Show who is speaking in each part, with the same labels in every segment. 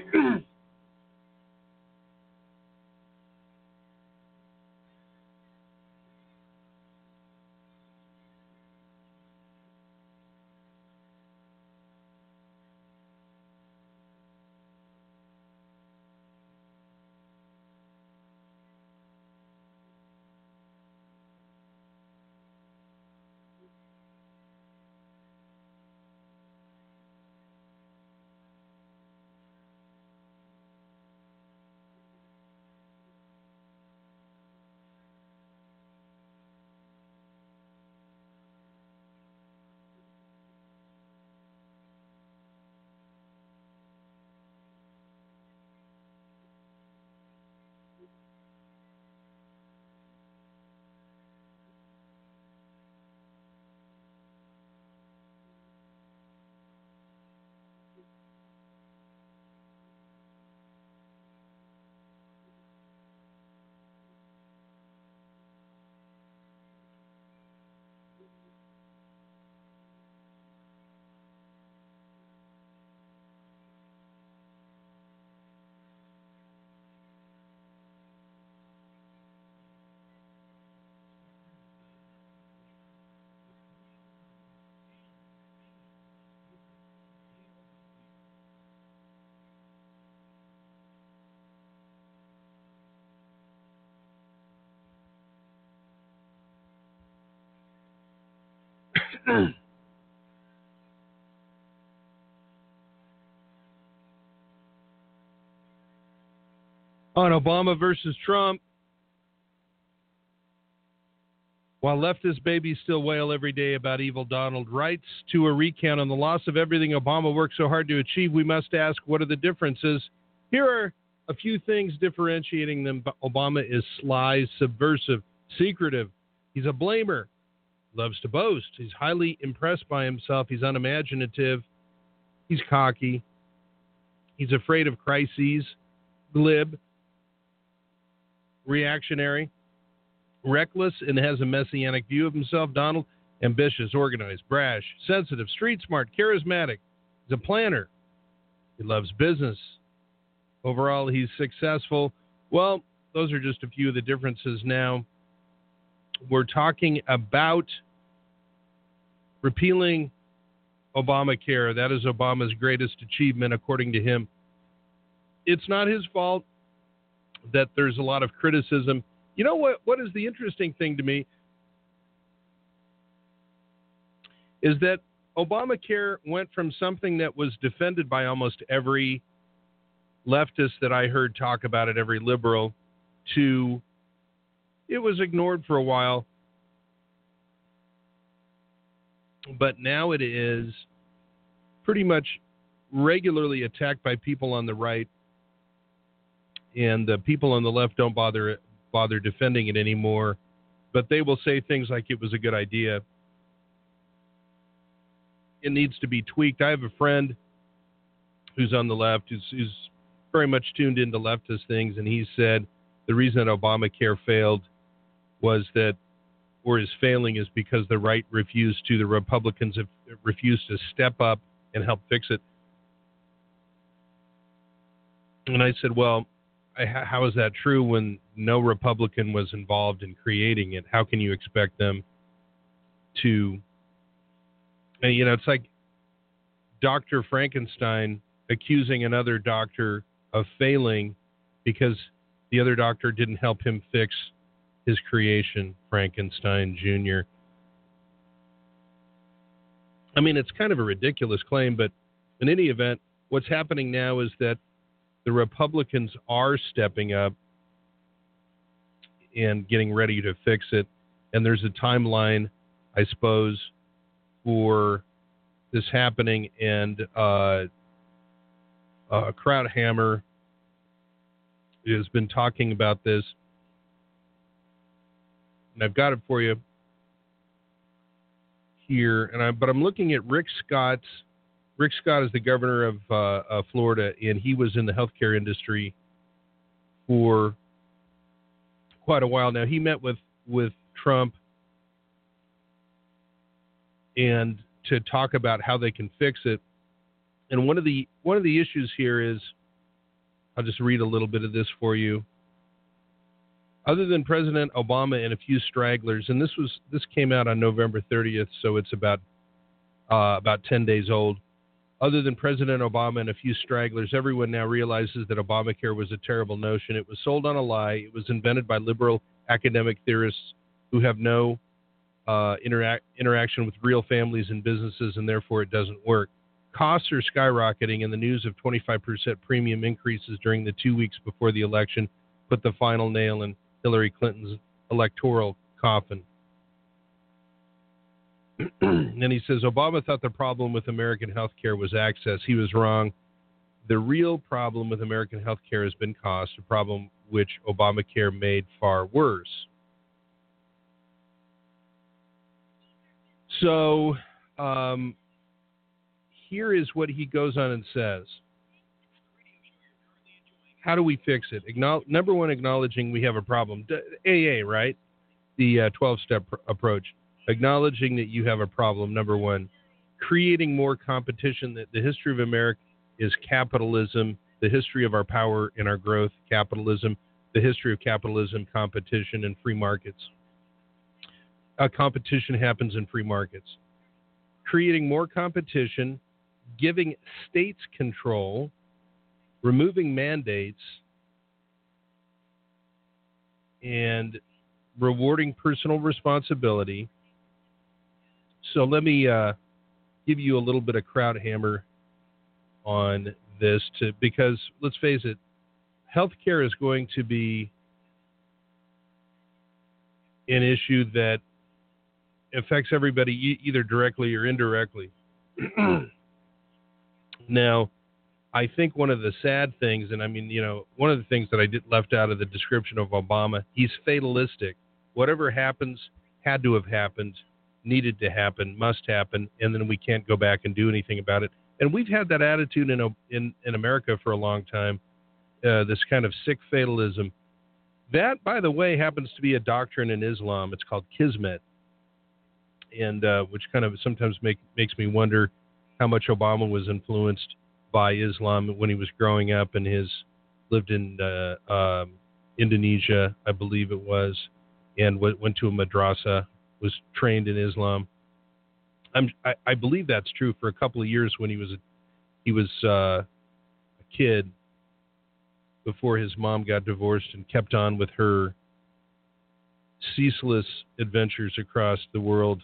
Speaker 1: On Obama versus Trump, while leftist babies still wail every day about evil Donald, writes to a recount on the loss of everything Obama worked so hard to achieve, we must ask, what are the differences? Here are a few things differentiating them. Obama is sly, subversive, secretive. He's a blamer, loves to boast. He's highly impressed by himself. He's unimaginative. He's cocky. He's afraid of crises, glib, reactionary, reckless, and has a messianic view of himself. Donald, ambitious, organized, brash, sensitive, street smart, charismatic. He's a planner. He loves business. Overall, he's successful. Well, those are just a few of the differences. Now, we're talking about repealing Obamacare. That is Obama's greatest achievement, according to him. It's not his fault that there's a lot of criticism. You know what is the interesting thing to me is that Obamacare went from something that was defended by almost every leftist that I heard talk about it, every liberal, to it was ignored for a while. But now it is pretty much regularly attacked by people on the right, and the people on the left don't bother defending it anymore. But they will say things like it was a good idea. It needs to be tweaked. I have a friend who's on the left, who's very much tuned into leftist things, and he said the reason that Obamacare failed was that, or is failing, is because the right refused to, the Republicans have refused to step up and help fix it. And I said, well, how is that true when no Republican was involved in creating it? How can you expect them to, and, you know, it's like Dr. Frankenstein accusing another doctor of failing because the other doctor didn't help him fix his creation, Frankenstein Jr. I mean, it's kind of a ridiculous claim, but in any event, what's happening now is that the Republicans are stepping up and getting ready to fix it. And there's a timeline, I suppose, for this happening. And Krauthammer has been talking about this. And I've got it for you here. But I'm looking at Rick Scott. Rick Scott is the governor of Florida, and he was in the healthcare industry for quite a while now. He met with Trump and to talk about how they can fix it. And one of the issues here is I'll just read a little bit of this for you. Other than President Obama and a few stragglers, and this came out on November 30th, so it's about 10 days old. Other than President Obama and a few stragglers, everyone now realizes that Obamacare was a terrible notion. It was sold on a lie. It was invented by liberal academic theorists who have no interaction with real families and businesses, and therefore it doesn't work. Costs are skyrocketing, and the news of 25% premium increases during the 2 weeks before the election put the final nail in Hillary Clinton's electoral coffin. And he says, Obama thought the problem with American health care was access. He was wrong. The real problem with American health care has been cost, a problem which Obamacare made far worse. So here is what he goes on and says. How do we fix it? Number one, acknowledging we have a problem. AA, right? The 12-step approach. Acknowledging that you have a problem, number one. Creating more competition. The history of America is capitalism. The history of our power and our growth, capitalism. The history of capitalism, competition, and free markets. Competition happens in free markets. Creating more competition, giving states control, removing mandates, and rewarding personal responsibility. So let me give you a little bit of crowd hammer on this, because let's face it, healthcare is going to be an issue that affects everybody either directly or indirectly. Now, I think one of the sad things, and I mean, one of the things that I left out of the description of Obama, he's fatalistic. Whatever happens had to have happened, needed to happen, must happen, and then we can't go back and do anything about it. And we've had that attitude in America for a long time, this kind of sick fatalism. That, by the way, happens to be a doctrine in Islam. It's called Kismet, and which kind of sometimes makes me wonder how much Obama was influenced by Islam when he was growing up and lived in Indonesia, I believe it was, and went to a madrasa, was trained in Islam. I believe that's true. For a couple of years when he was a kid, before his mom got divorced and kept on with her ceaseless adventures across the world.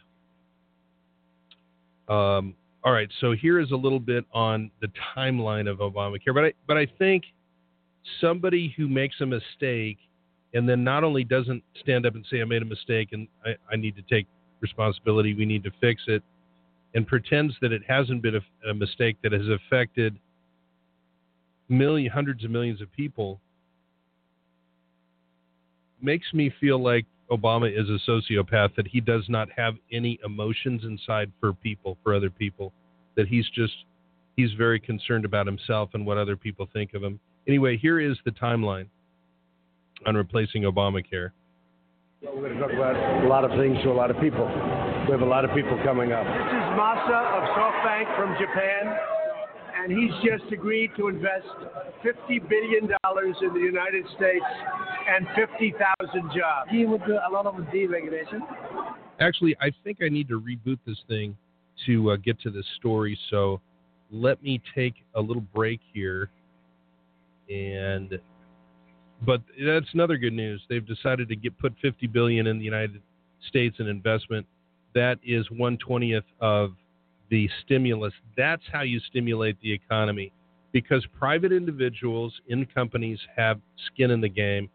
Speaker 1: All right, so here is a little bit on the timeline of Obamacare. But I think somebody who makes a mistake and then not only doesn't stand up and say, I made a mistake and I need to take responsibility, we need to fix it, and pretends that it hasn't been a mistake that has affected hundreds of millions of people, makes me feel like Obama is a sociopath, that he does not have any emotions inside for other people, that he's very concerned about himself and what other people think of him. Anyway, here is the timeline on replacing Obamacare.
Speaker 2: Well, we're going to talk about a lot of things to a lot of people. We have a lot of people coming up. This is Masa of SoftBank from Japan, and he's just agreed to invest $50 billion in the United States and 50,000 jobs. He would do a lot of deregulation.
Speaker 1: Actually, I think I need to reboot this thing to get to this story, so let me take a little break here. But that's another good news. They've decided to put $50 billion in the United States in investment. That is 1/20th of the stimulus. That's how you stimulate the economy, because private individuals in companies have skin in the game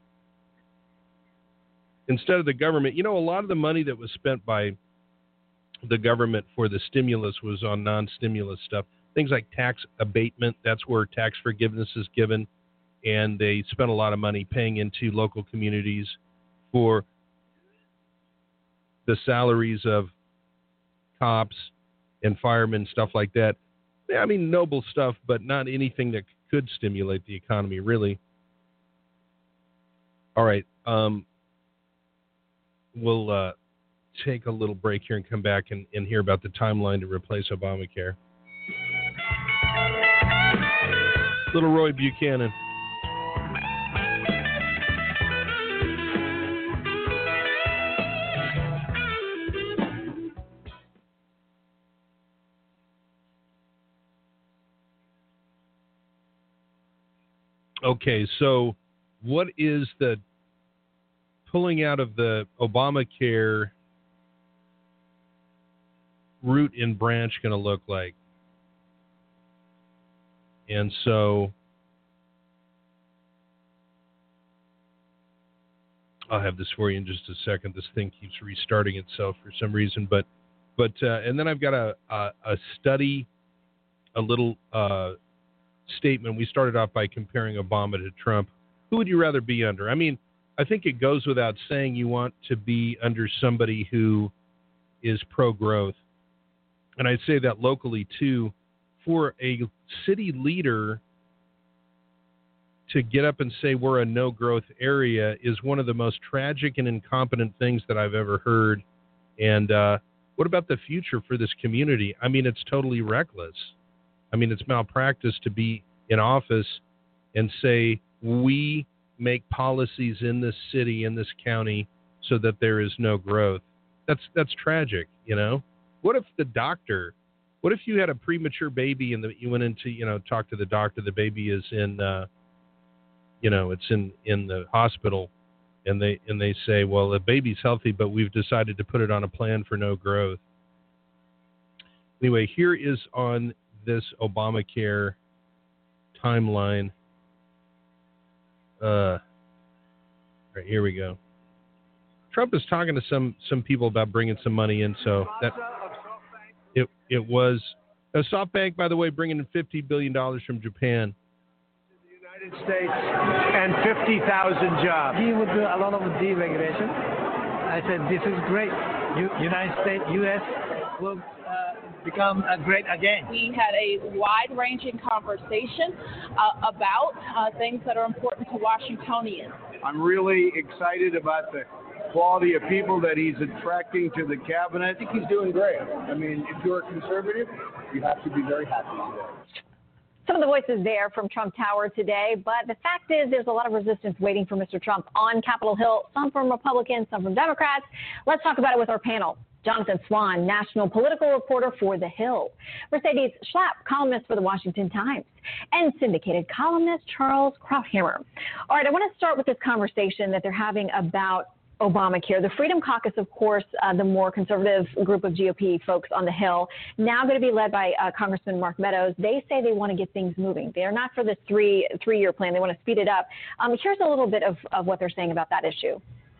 Speaker 1: instead of the government. A lot of the money that was spent by the government for the stimulus was on non-stimulus stuff. Things like tax abatement, that's where tax forgiveness is given, and they spent a lot of money paying into local communities for the salaries of cops and firemen, stuff like that. I mean, noble stuff, but not anything that could stimulate the economy, really. All right. We'll take a little break here and come back and hear about the timeline to replace Obamacare. Little Roy Buchanan. Okay, so what is the pulling out of the Obamacare root and branch going to look like? And so I'll have this for you in just a second. This thing keeps restarting itself for some reason, but and then I've got a study, a little statement. We started off by comparing Obama to Trump. Who would you rather be under? I mean, I think it goes without saying you want to be under somebody who is pro-growth. And I'd say that locally, too. For a city leader to get up and say we're a no-growth area is one of the most tragic and incompetent things that I've ever heard. And what about the future for this community? I mean, it's totally reckless. I mean, it's malpractice to be in office and say we make policies in this city, in this county, so that there is no growth. That's tragic, you know? What if what if you had a premature baby and you went into, talk to the doctor, the baby is in, it's in the hospital, and they say, well, the baby's healthy, but we've decided to put it on a plan for no growth. Anyway, here is on this Obamacare timeline. Right, here we go. Trump is talking to some people about bringing some money in, so that it was a SoftBank, by the way, bringing in $50 billion from Japan.
Speaker 2: The United States and 50,000 jobs.
Speaker 3: He would do a lot of deregulation. I said, this is great. United States, U.S. will become great again.
Speaker 4: We had a wide-ranging conversation about things that are important to Washingtonians.
Speaker 2: I'm really excited about the quality of people that he's attracting to the cabinet. I think he's doing great. I mean, if you're a conservative, you have to be very happy with that.
Speaker 5: Some of the voices there from Trump Tower today, but the fact is there's a lot of resistance waiting for Mr. Trump on Capitol Hill, some from Republicans, some from Democrats. Let's talk about it with our panel. Jonathan Swan, national political reporter for The Hill. Mercedes Schlapp, columnist for The Washington Times. And syndicated columnist Charles Krauthammer. All right, I want to start with this conversation that they're having about Obamacare. The Freedom Caucus, of course, the more conservative group of GOP folks on the Hill, now going to be led by Congressman Mark Meadows. They say they want to get things moving. They are not for this three-year plan. They want to speed it up. Here's a little bit of what they're saying about that issue.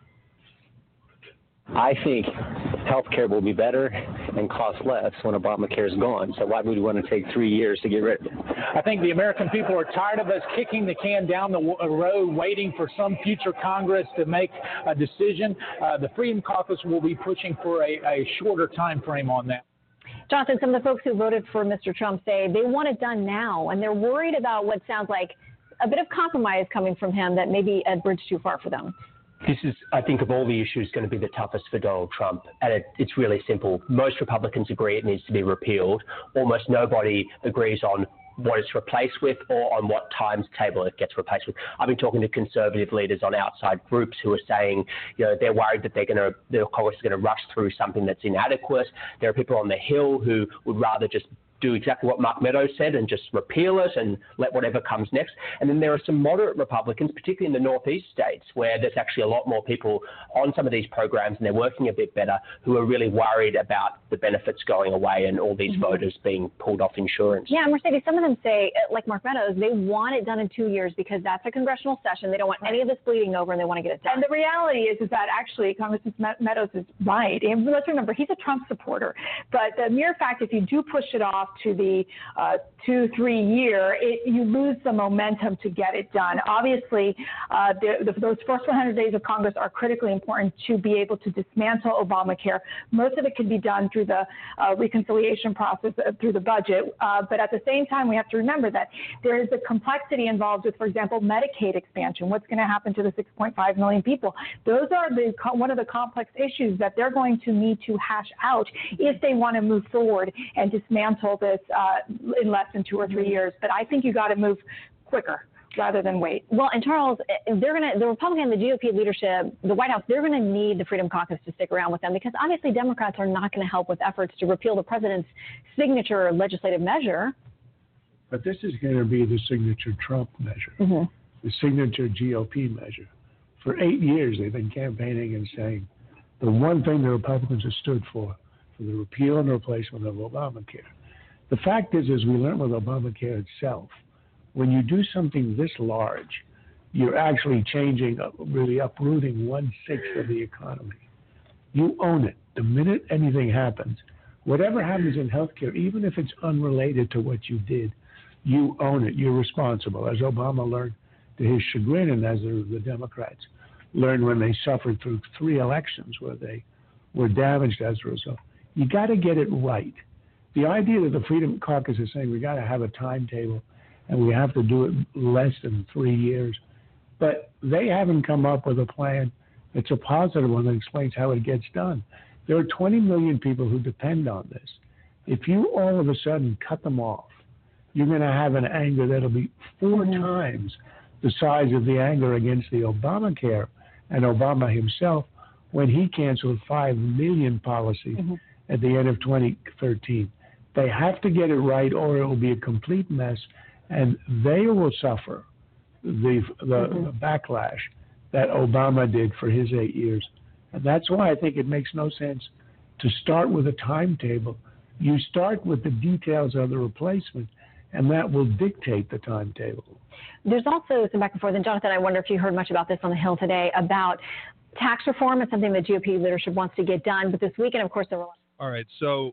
Speaker 6: I think health care will be better and cost less when Obamacare is gone. So why would we want to take 3 years to get rid of it?
Speaker 7: I think the American people are tired of us kicking the can down the road, waiting for some future Congress to make a decision. The Freedom Caucus will be pushing for a shorter time frame on that.
Speaker 5: Jonathan, some of the folks who voted for Mr. Trump say they want it done now, and they're worried about what sounds like a bit of compromise coming from him that may be a bridge too far for them.
Speaker 6: This is, I think, of all the issues, going to be the toughest for Donald Trump. And it's really simple. Most Republicans agree it needs to be repealed. Almost nobody agrees on what it's replaced with or on what timetable it gets replaced with. I've been talking to conservative leaders on outside groups who are saying, they're worried that the Congress is going to rush through something that's inadequate. There are people on the Hill who would rather just do exactly what Mark Meadows said and just repeal it and let whatever comes next. And then there are some moderate Republicans, particularly in the Northeast states, where there's actually a lot more people on some of these programs and they're working a bit better, who are really worried about the benefits going away and all these voters being pulled off insurance.
Speaker 5: Yeah, Mercedes, some of them say, like Mark Meadows, they want it done in 2 years because that's a congressional session. They don't want any of this bleeding over and they want to get it done.
Speaker 8: And the reality is that actually Congressman Meadows is right. And let's remember, he's a Trump supporter. But the mere fact, if you do push it off to the 2-3 year, you lose the momentum to get it done. Obviously, those first 100 days of Congress are critically important to be able to dismantle Obamacare. Most of it can be done through the reconciliation process, through the budget. But at the same time, we have to remember that there is a complexity involved with, for example, Medicaid expansion. What's going to happen to the 6.5 million people? Those are one of the complex issues that they're going to need to hash out if they want to move forward and dismantle this in less than 2 or 3 years. But I think you got to move quicker rather than wait.
Speaker 5: Well, and Charles, the Republican, the GOP leadership, the White House, they're going to need the Freedom Caucus to stick around with them because obviously Democrats are not going to help with efforts to repeal the president's signature legislative measure.
Speaker 9: But this is going to be the signature Trump measure.
Speaker 2: the signature GOP measure. For 8 years, they've been campaigning and saying the one thing the Republicans have stood for the repeal and replacement of Obamacare. The fact is, as we learned with Obamacare itself, when you do something this large, you're actually changing, really uprooting 1/6 of the economy. You own it. The minute anything happens, whatever happens in healthcare, even if it's unrelated to what you did, you own it. You're responsible, as Obama learned to his chagrin, and as the Democrats learned when they suffered through 3 elections where they were damaged as a result. You got to get it right. The idea that the Freedom Caucus is saying we got to have a timetable and we have to do it less than 3 years, but they haven't come up with a plan that's a positive one that explains how it gets done. There are 20 million people who depend on this. If you all of a sudden cut them off, you're going to have an anger that'll be 4 times the size of the anger against the Obamacare and Obama himself when he canceled 5 million policies at the end of 2013. They have to get it right or it will be a complete mess, and they will suffer the backlash that Obama did for his 8 years. And that's why I think it makes no sense to start with a timetable. You start with the details of the replacement, and that will dictate the timetable.
Speaker 5: There's also some back and forth, and Jonathan, I wonder if you heard much about this on the Hill today, about tax reform. It's something the GOP leadership wants to get done, but this weekend, of course, there were...
Speaker 1: All right, so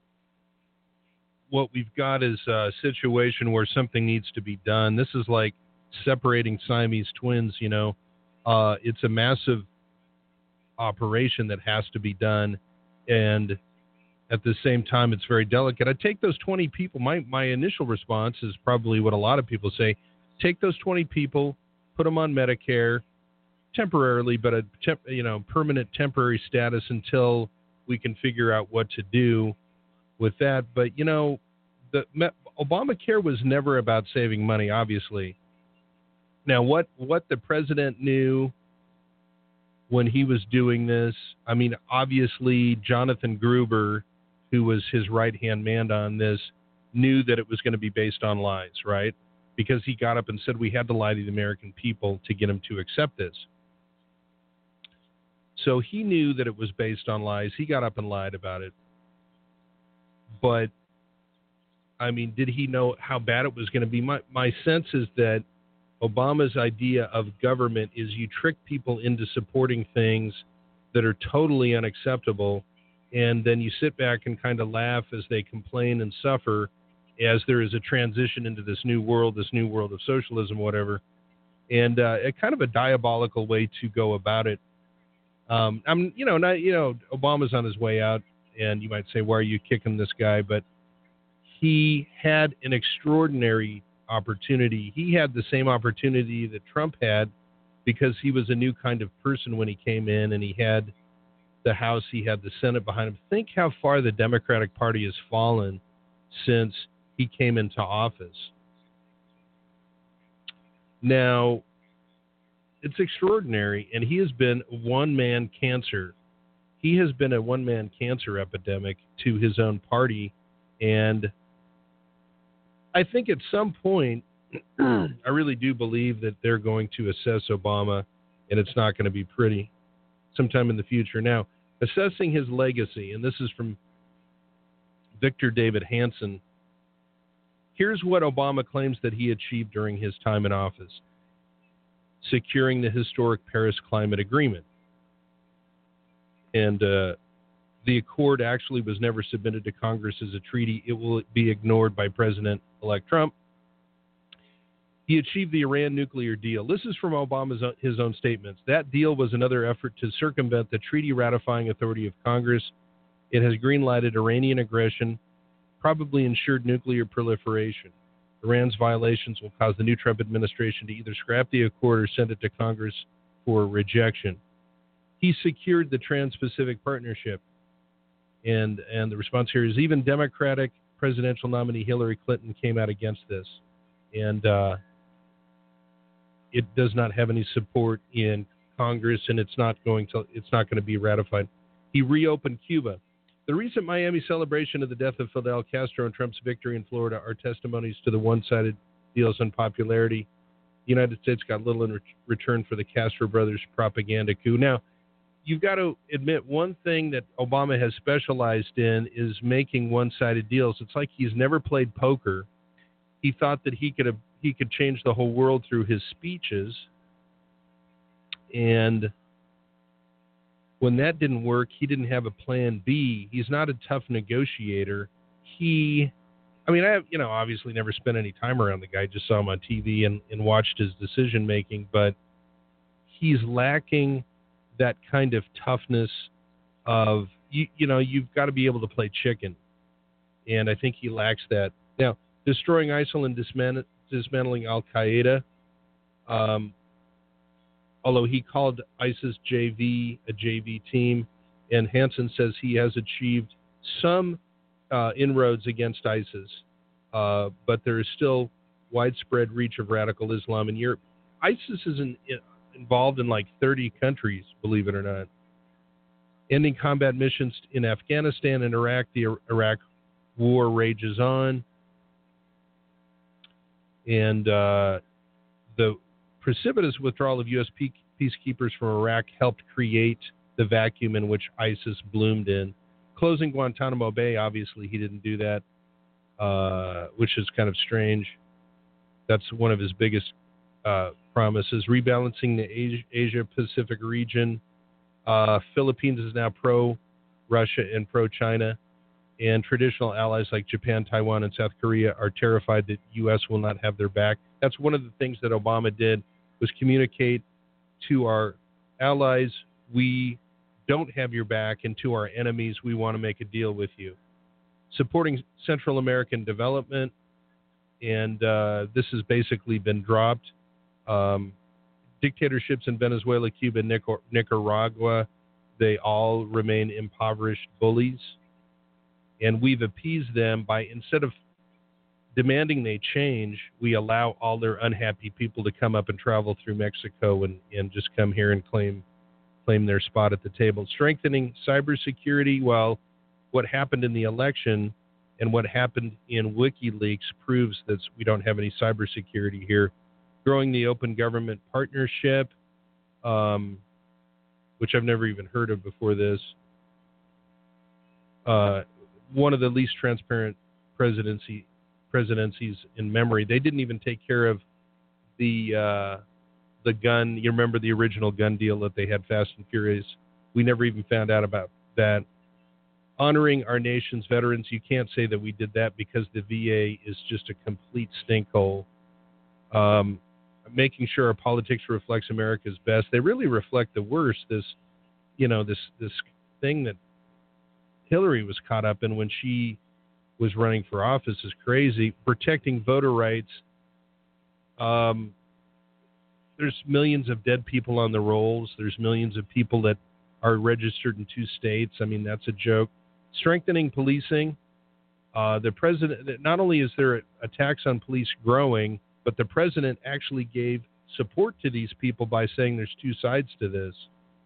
Speaker 1: what we've got is a situation where something needs to be done. This is like separating Siamese twins, you know. It's a massive operation that has to be done, and at the same time, it's very delicate. I take those 20 people. My initial response is probably what a lot of people say. Take those 20 people, put them on Medicare temporarily, but a permanent temporary status until we can figure out what to do with that. But, you know, Obamacare was never about saving money, obviously. Now, what the president knew when he was doing this, I mean, obviously Jonathan Gruber, who was his right-hand man on this, knew that it was going to be based on lies, right? Because he got up and said we had to lie to the American people to get them to accept this. So he knew that it was based on lies. He got up and lied about it. But, I mean, did he know how bad it was going to be? My sense is that Obama's idea of government is you trick people into supporting things that are totally unacceptable, and then you sit back and kind of laugh as they complain and suffer as there is a transition into this new world of socialism, whatever, and a kind of a diabolical way to go about it. Obama's on his way out, and you might say, why are you kicking this guy? But he had an extraordinary opportunity. He had the same opportunity that Trump had because he was a new kind of person when he came in, and he had the House, he had the Senate behind him. Think how far the Democratic Party has fallen since he came into office. Now, it's extraordinary, and he has been one-man cancer. He has been a one-man cancer epidemic to his own party, and I think at some point, I really do believe that they're going to assess Obama, and it's not going to be pretty sometime in the future. Now, assessing his legacy, and this is from Victor David Hansen. Here's what Obama claims that he achieved during his time in office: securing the historic Paris Climate Agreement. And the accord actually was never submitted to Congress as a treaty. It will be ignored by President-elect Trump. He achieved the Iran nuclear deal. This is from his own statements. That deal was another effort to circumvent the treaty ratifying authority of Congress. It has green-lighted Iranian aggression, probably ensured nuclear proliferation. Iran's violations will cause the new Trump administration to either scrap the accord or send it to Congress for rejection. He secured the Trans-Pacific Partnership. And the response here is even Democratic presidential nominee Hillary Clinton came out against this. And it does not have any support in Congress, and it's not going to be ratified. He reopened Cuba. The recent Miami celebration of the death of Fidel Castro and Trump's victory in Florida are testimonies to the one-sided deal's unpopularity. The United States got little in return for the Castro brothers' propaganda coup. Now, you've got to admit one thing that Obama has specialized in is making one-sided deals. It's like he's never played poker. He thought that he could change the whole world through his speeches, and when that didn't work, he didn't have a plan B. He's not a tough negotiator. I have, obviously never spent any time around the guy, just saw him on TV and watched his decision making, but he's lacking that kind of toughness of, you've got to be able to play chicken. And I think he lacks that. Now, destroying ISIL and dismantling Al-Qaeda, although he called ISIS JV a JV team, and Hansen says he has achieved some inroads against ISIS, but there is still widespread reach of radical Islam in Europe. ISIS is involved in like 30 countries, believe it or not. Ending combat missions in Afghanistan and Iraq. The Iraq war rages on. And the precipitous withdrawal of U.S. peacekeepers from Iraq helped create the vacuum in which ISIS bloomed in. Closing Guantanamo Bay, obviously he didn't do that, which is kind of strange. That's one of his biggest promises. Rebalancing the Asia-Pacific region. Philippines is now pro-Russia and pro-China. And traditional allies like Japan, Taiwan, and South Korea are terrified that U.S. will not have their back. That's one of the things that Obama did, was communicate to our allies, we don't have your back, and to our enemies, we want to make a deal with you. Supporting Central American development, and this has basically been dropped. Dictatorships in Venezuela, Cuba, Nicaragua, they all remain impoverished bullies. And we've appeased them by, instead of demanding they change, we allow all their unhappy people to come up and travel through Mexico and just come here and claim their spot at the table. Strengthening cybersecurity. Well, what happened in the election and what happened in WikiLeaks proves that we don't have any cybersecurity here. Growing the open government partnership, which I've never even heard of before this. One of the least transparent presidencies in memory. They didn't even take care of the gun. You remember the original gun deal that they had, Fast and Furious? We never even found out about that. Honoring our nation's veterans. You can't say that we did that because the VA is just a complete stinkhole. Making sure our politics reflects America's best. They really reflect the worst. This thing that Hillary was caught up in when she was running for office is crazy. Protecting voter rights. There's millions of dead people on the rolls. There's millions of people that are registered in 2 states. I mean, that's a joke. Strengthening policing. The president, not only is there attacks on police growing, but the president actually gave support to these people by saying there's 2 sides to this,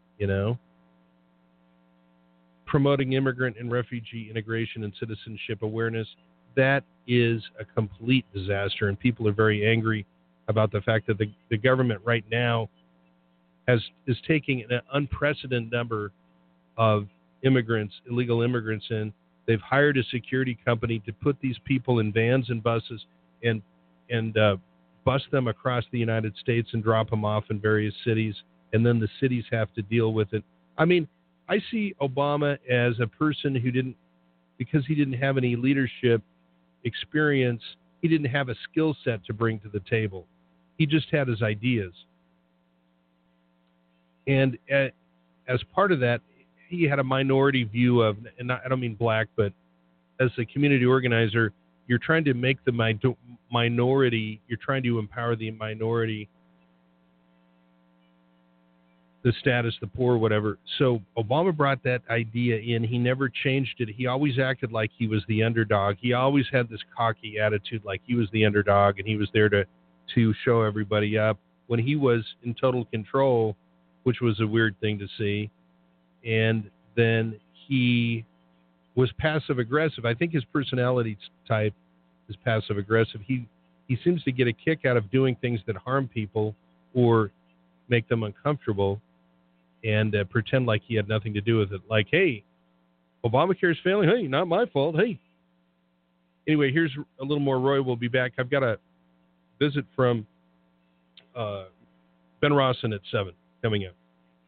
Speaker 1: Promoting immigrant and refugee integration and citizenship awareness. That is a complete disaster, and people are very angry about the fact that the government right now is taking an unprecedented number of illegal immigrants in. They've hired a security company to put these people in vans and buses and bus them across the United States and drop them off in various cities, and then the cities have to deal with it. I mean, I see Obama as a person because he didn't have any leadership experience, he didn't have a skill set to bring to the table. He just had his ideas. And as part of that, he had a minority view of, and I don't mean black, but as a community organizer, you're trying to make the minority, you're trying to empower the minority, the status, the poor, whatever. So Obama brought that idea in. He never changed it. He always acted like he was the underdog. He always had this cocky attitude like he was the underdog and he was there to show everybody up when he was in total control, which was a weird thing to see. And then he was passive aggressive. I think his personality type is passive aggressive. He he seems to get a kick out of doing things that harm people or make them uncomfortable and pretend like he had nothing to do with it. Like, hey, Obamacare is failing. Hey, not my fault. Hey. Anyway, here's a little more. Roy will be back. I've got a visit from Ben Rawson at 7 coming up.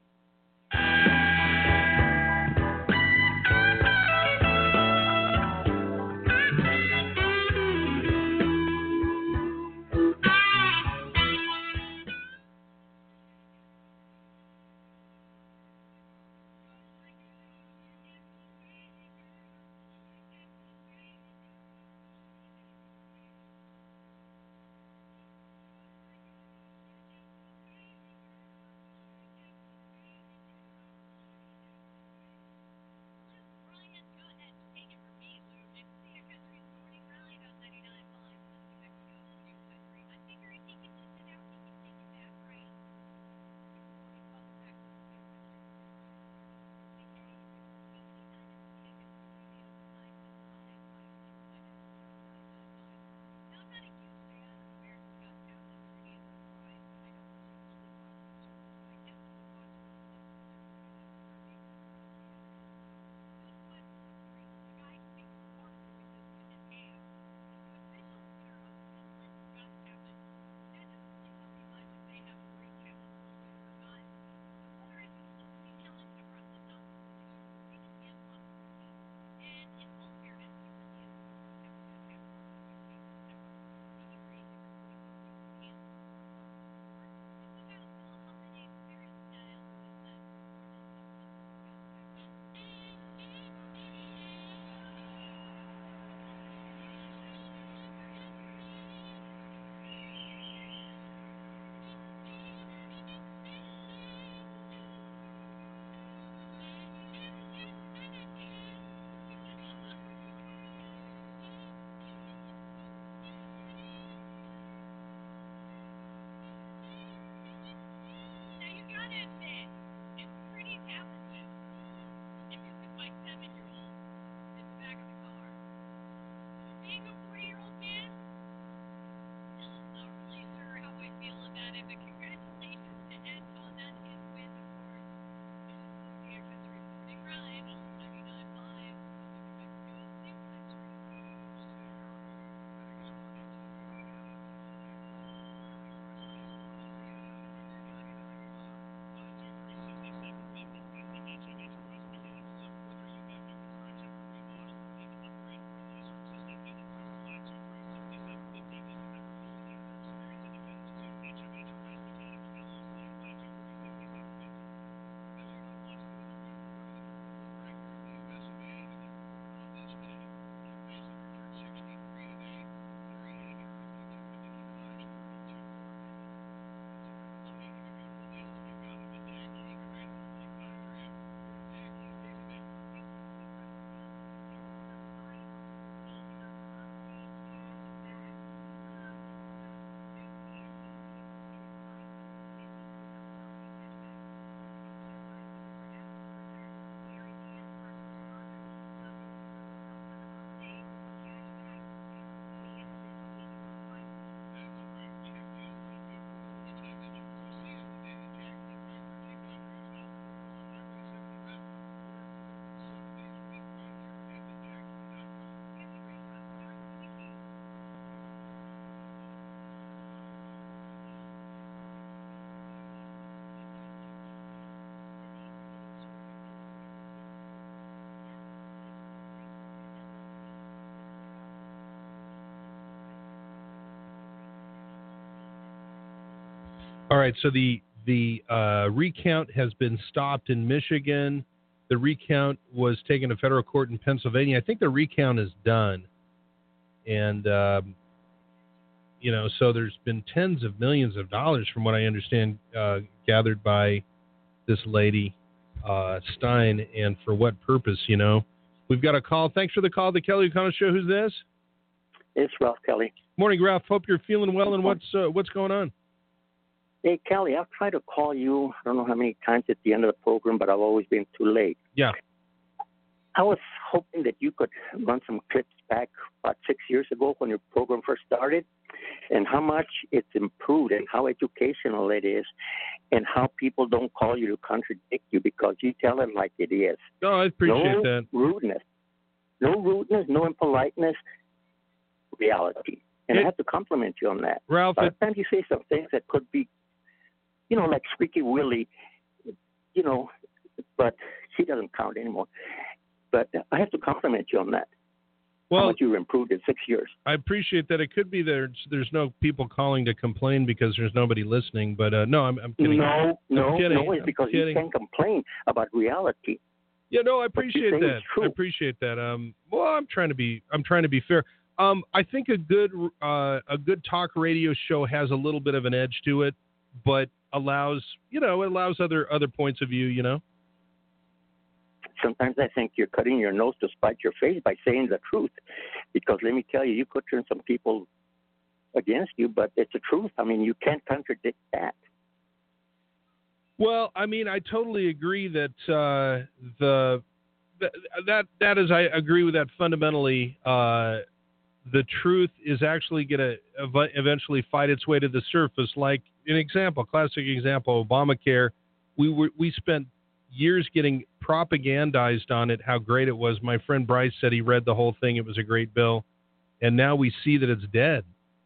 Speaker 1: All right, so the recount has been stopped in Michigan. The recount was taken to federal court in Pennsylvania. I think the recount is done. And, so there's been tens of millions of dollars, from what I understand, gathered by this lady, Stein, and for what purpose, We've got a call. Thanks for the call, The Kelly O'Connell Show. Who's this?
Speaker 9: It's Ralph Kelly.
Speaker 1: Morning, Ralph. Hope you're feeling well, and what's going on?
Speaker 9: Hey, Kelly, I've tried to call you, I don't know how many times at the end of the program, but I've always been too late.
Speaker 1: Yeah.
Speaker 9: I was hoping that you could run some clips back about 6 years ago when your program first started. and how much it's improved and how educational it is and how people don't call you to contradict you because you tell it like it is.
Speaker 1: No, I appreciate that.
Speaker 9: No rudeness, no impoliteness, reality. And I have to compliment you on that.
Speaker 1: Ralph,
Speaker 9: sometimes you say some things that could be, like Squeaky Willie, but he doesn't count anymore. But I have to compliment you on that.
Speaker 1: Well,
Speaker 9: how much you improved in 6 years.
Speaker 1: I appreciate that. It could be there's no people calling to complain because there's nobody listening. But no, I'm kidding.
Speaker 9: No, it's because
Speaker 1: you
Speaker 9: can complain about reality.
Speaker 1: Yeah, no, I appreciate that. I appreciate that. Well, I'm trying to be fair. I think a good talk radio show has a little bit of an edge to it, but allows other points of view.
Speaker 9: Sometimes I think you're cutting your nose to spite your face by saying the truth, because let me tell you, you could turn some people against you, but it's the truth. I mean, you can't contradict that.
Speaker 1: Well, I mean, I totally agree that that is, I agree with that fundamentally. The truth is actually going to eventually fight its way to the surface. Like classic example, Obamacare. We spent years getting propagandized on it, how great it was. My friend Bryce said he read the whole thing. It was a great bill. And now we see that it's dead.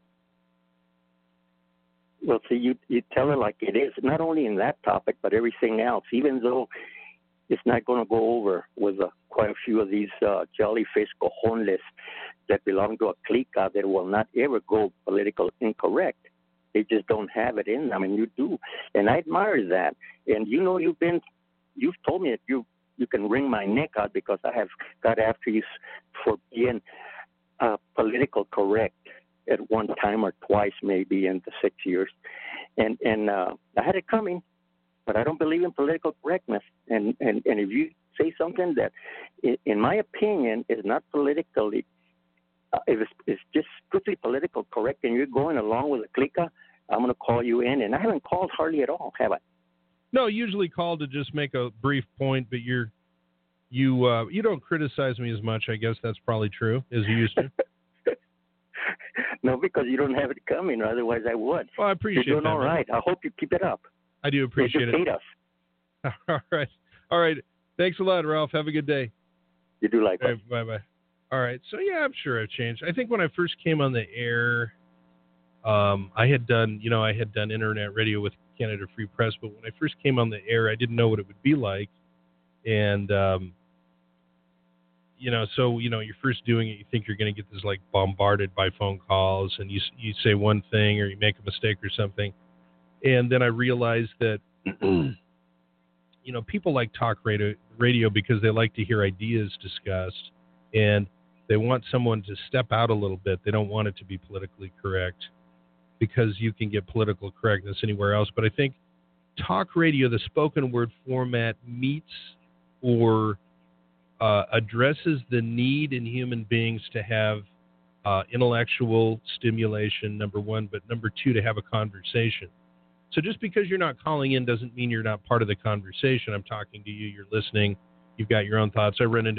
Speaker 9: Well, see, you tell it like it is, not only in that topic, but everything else, even though it's not going to go over with quite a few of these jellyfish cojones that belong to a clica that will not ever go political incorrect. They just don't have it in them, and you do. And I admire that. And you've told me that you can wring my neck out because I have got after you for being political correct at one time or twice maybe in the 6 years. And I had it coming, but I don't believe in political correctness. And if you say something that, in my opinion, is not politically, if it's just strictly political correct and you're going along with the clica, I'm going to call you in. And I haven't called hardly at all, have I?
Speaker 1: No, usually call to just make a brief point, but you don't criticize me as much. I guess that's probably true, as you used to.
Speaker 9: No, because you don't have it coming. Otherwise, I would.
Speaker 1: Well, I appreciate
Speaker 9: You're doing
Speaker 1: that.
Speaker 9: all right. I hope you keep it up.
Speaker 1: I do appreciate it.
Speaker 9: Educate us.
Speaker 1: All right. Thanks a lot, Ralph. Have a good day.
Speaker 9: You do like that.
Speaker 1: Bye-bye. All right. So, yeah, I'm sure I've changed. I think when I first came on the air, I had done internet radio with Canada Free Press, but when I first came on the air, I didn't know what it would be like. And, you're first doing it, you think you're going to get this like bombarded by phone calls, and you say one thing or you make a mistake or something. And then I realized that, people like talk radio because they like to hear ideas discussed, and they want someone to step out a little bit. They don't want it to be politically correct, because you can get political correctness anywhere else. But I think talk radio, the spoken word format, meets or addresses the need in human beings to have intellectual stimulation, number one, but number two, to have a conversation. So just because you're not calling in doesn't mean you're not part of the conversation. I'm talking to you, you're listening, you've got your own thoughts. I run into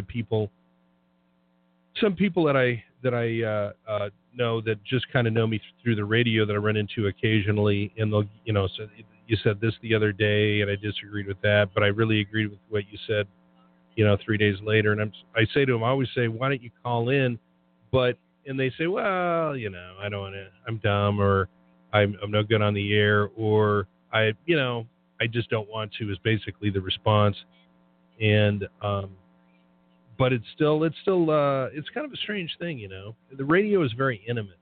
Speaker 1: some people that I know that just kind of know me through the radio that I run into occasionally, and they'll, so you said this the other day, and I disagreed with that, but I really agreed with what you said, 3 days later. And I say to them, I always say, why don't you call in? And they say, well, I don't want to, I'm dumb, or I'm no good on the air, or I just don't want to, is basically the response. And, but it's kind of a strange thing, The radio is very intimate.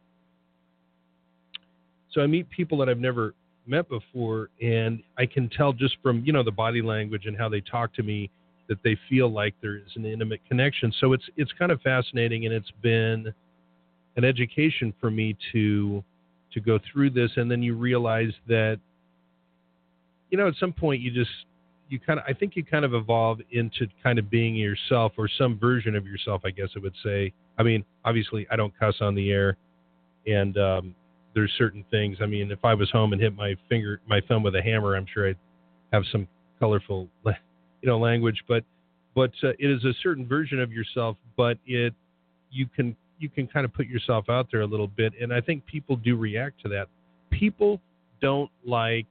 Speaker 1: So I meet people that I've never met before, and I can tell just from, the body language and how they talk to me that they feel like there is an intimate connection. So it's kind of fascinating, and it's been an education for me to go through this. And then you realize that, at some point I think you kind of evolve into kind of being yourself, or some version of yourself, I guess I would say. I mean, obviously I don't cuss on the air, and there's certain things. I mean, if I was home and hit my thumb with a hammer, I'm sure I'd have some colorful, language, but it is a certain version of yourself, but you you can kind of put yourself out there a little bit, and I think people do react to that. People don't like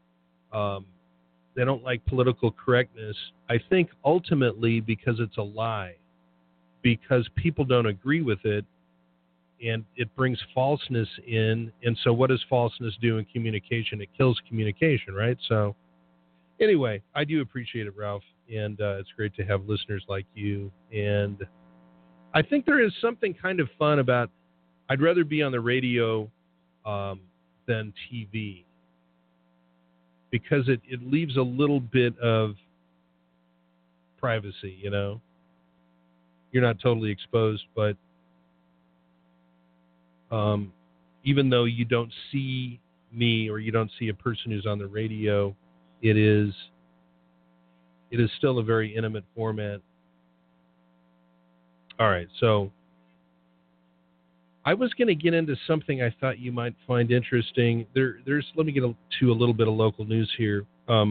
Speaker 1: they don't like political correctness, I think ultimately because it's a lie, because people don't agree with it, and it brings falseness in. And so what does falseness do in communication? It kills communication, right? So anyway, I do appreciate it, Ralph, and it's great to have listeners like you. And I think there is something kind of fun about, I'd rather be on the radio than TV, because it leaves a little bit of privacy, you know. You're not totally exposed, but even though you don't see me or you don't see a person who's on the radio, it is still a very intimate format. All right, so I was going to get into something I thought you might find interesting. Let me get to a little bit of local news here,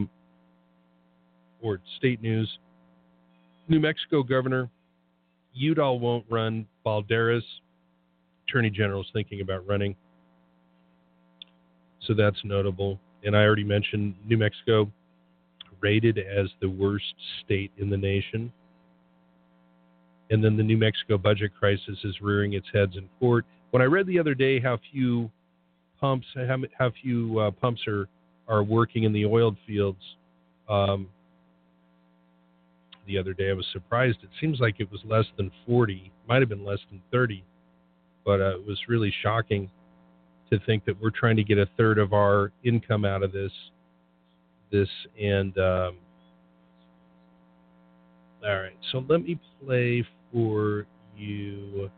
Speaker 1: or state news. New Mexico Governor Udall won't run. Balderas, Attorney General, is thinking about running. So that's notable. And I already mentioned New Mexico rated as the worst state in the nation. And then the New Mexico budget crisis is rearing its heads in court. When I read the other day how few pumps are working in the oil fields, the other day I was surprised. It seems like it was less than 40, might have been less than 30, but it was really shocking to think that we're trying to get a third of our income out of this, and all right. So let me play for you.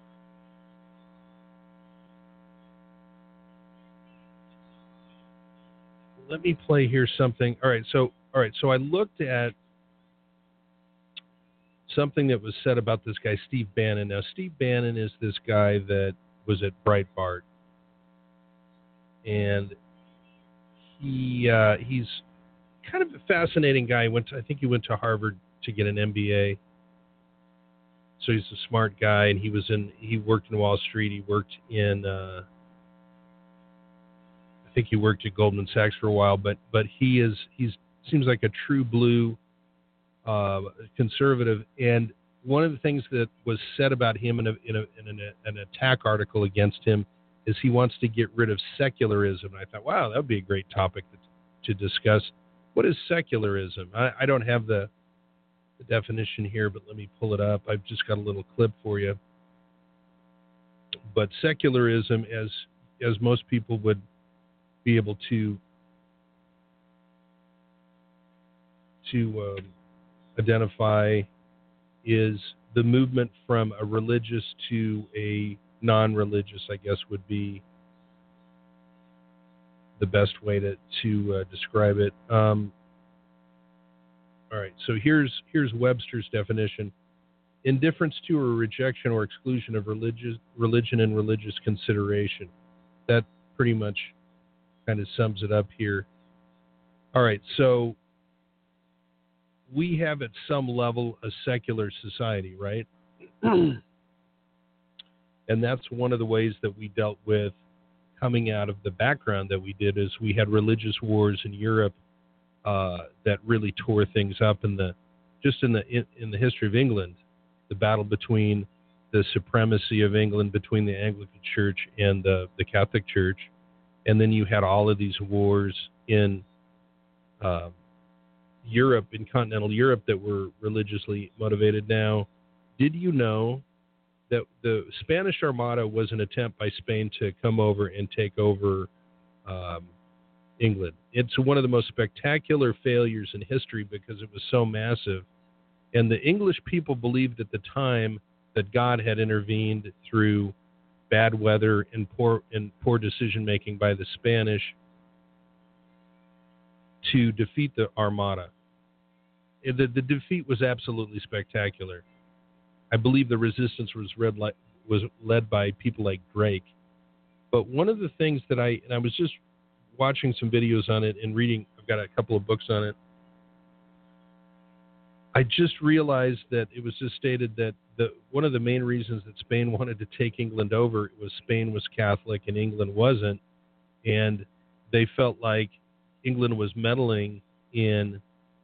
Speaker 1: Let me play here something. All right. So I looked at something that was said about this guy, Steve Bannon. Now, Steve Bannon is this guy that was at Breitbart, and he's kind of a fascinating guy. I think he went to Harvard to get an MBA. So he's a smart guy, and he worked in Wall Street. He worked in I think he worked at Goldman Sachs for a while, but he seems like a true blue conservative. And one of the things that was said about him in an attack article against him is he wants to get rid of secularism. And I thought, wow, that would be a great topic to discuss. What is secularism? I don't have the definition here, but let me pull it up. I've just got a little clip for you. But secularism, as most people would be able to identify, is the movement from a religious to a non-religious, I guess, would be the best way to describe it. All right, so here's Webster's definition: indifference to or rejection or exclusion of religion and religious consideration. That pretty much kind of sums it up here. All right, so we have at some level a secular society, right? And that's one of the ways that we dealt with coming out of the background that we did, is we had religious wars in Europe that really tore things up in the history of England, the battle between the supremacy of England between the Anglican Church and the Catholic Church. And then you had all of these wars in Europe, in continental Europe, that were religiously motivated. Now, did you know that the Spanish Armada was an attempt by Spain to come over and take over England? It's one of the most spectacular failures in history because it was so massive. And the English people believed at the time that God had intervened through bad weather and poor decision-making by the Spanish to defeat the Armada. The defeat was absolutely spectacular. I believe the resistance was led by people like Drake. But one of the things that I was just watching some videos on it and reading, I've got a couple of books on it. I just realized that it was just stated that one of the main reasons that Spain wanted to take England over was Spain was Catholic and England wasn't, and they felt like England was meddling in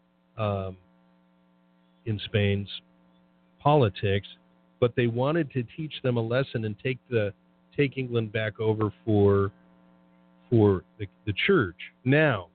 Speaker 1: Spain's politics, but they wanted to teach them a lesson and take England back over for the church. Now,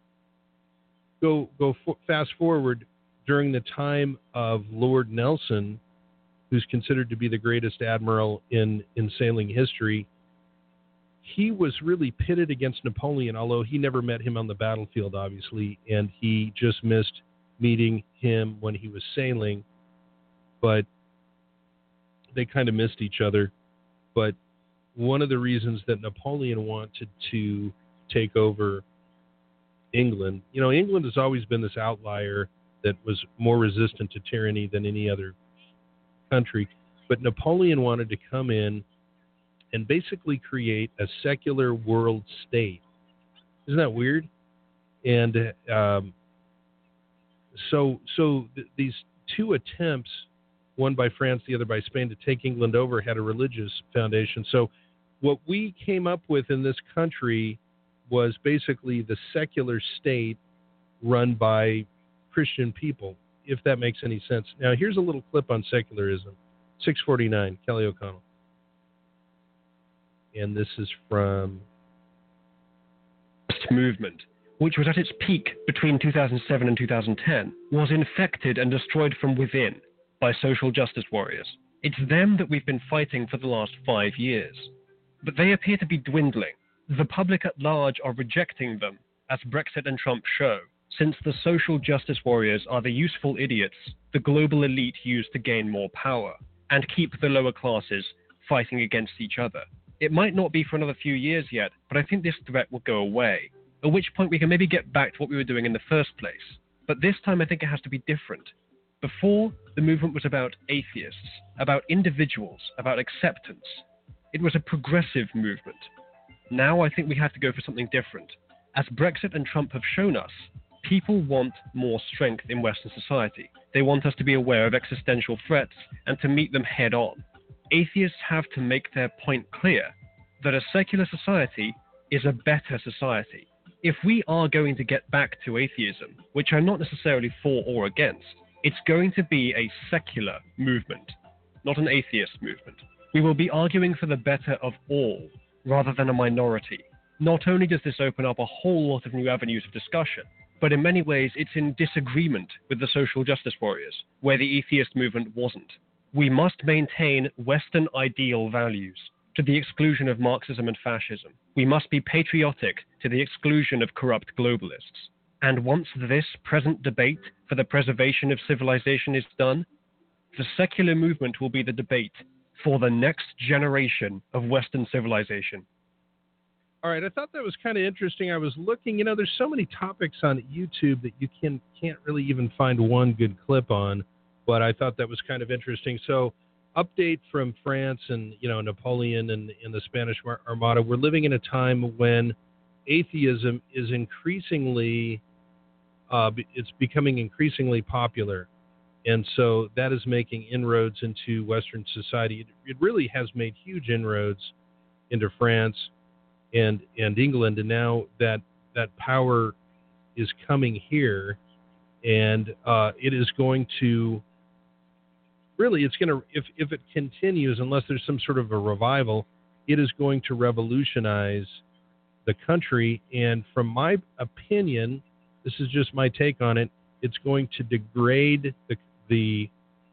Speaker 1: fast forward during the time of Lord Nelson, who's considered to be the greatest admiral in sailing history. He was really pitted against Napoleon, although he never met him on the battlefield, obviously, and he just missed meeting him when he was sailing, but they kind of missed each other. But one of the reasons that Napoleon wanted to take over England, England has always been this outlier that was more resistant to tyranny than any other country, but Napoleon wanted to come in and basically create a secular world state. Isn't that weird? And these two attempts, one by France, the other by Spain, to take England over had a religious foundation. So what we came up with in this country was basically the secular state run by Christian people, if that makes any sense. Now, here's a little clip on secularism. 649, Kelly O'Connell. And this is from
Speaker 10: movement, which was at its peak between 2007 and 2010, was infected and destroyed from within by social justice warriors. It's them that we've been fighting for the last 5 years. But they appear to be dwindling. The public at large are rejecting them, as Brexit and Trump show, since the social justice warriors are the useful idiots the global elite use to gain more power and keep the lower classes fighting against each other. It might not be for another few years yet, but I think this threat will go away, at which point we can maybe get back to what we were doing in the first place. But this time I think it has to be different. Before, the movement was about atheists, about individuals, about acceptance. It was a progressive movement. Now I think we have to go for something different. As Brexit and Trump have shown us, people want more strength in Western society. They want us to be aware of existential threats and to meet them head on. Atheists have to make their point clear that a secular society is a better society. If we are going to get back to atheism, which I'm not necessarily for or against, it's going to be a secular movement, not an atheist movement. We will be arguing for the better of all rather than a minority. Not only does this open up a whole lot of new avenues of discussion, but in many ways it's in disagreement with the social justice warriors, where the atheist movement wasn't. We must maintain Western ideal values to the exclusion of Marxism and fascism. We must be patriotic to the exclusion of corrupt globalists. And once this present debate for the preservation of civilization is done, the secular movement will be the debate for the next generation of Western civilization.
Speaker 1: All right, I thought that was kind of interesting. I was looking, there's so many topics on YouTube that you can't really even find one good clip on, but I thought that was kind of interesting. So, update from France and, Napoleon and the Spanish Armada. We're living in a time when atheism is increasingly, it's becoming increasingly popular. And so that is making inroads into Western society. It really has made huge inroads into France and England, and now that power is coming here, and it is going to really, it's going to, if it continues, unless there's some sort of a revival, it is going to revolutionize the country. And from my opinion, this is just my take on it, it's going to degrade the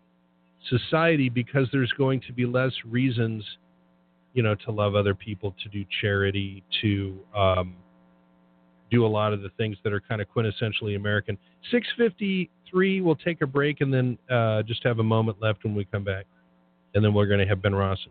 Speaker 1: society because there's going to be less reasons to love other people, to do charity, to do a lot of the things that are kind of quintessentially American. 6:53, we'll take a break and then just have a moment left when we come back. And then we're going to have Ben Rawson.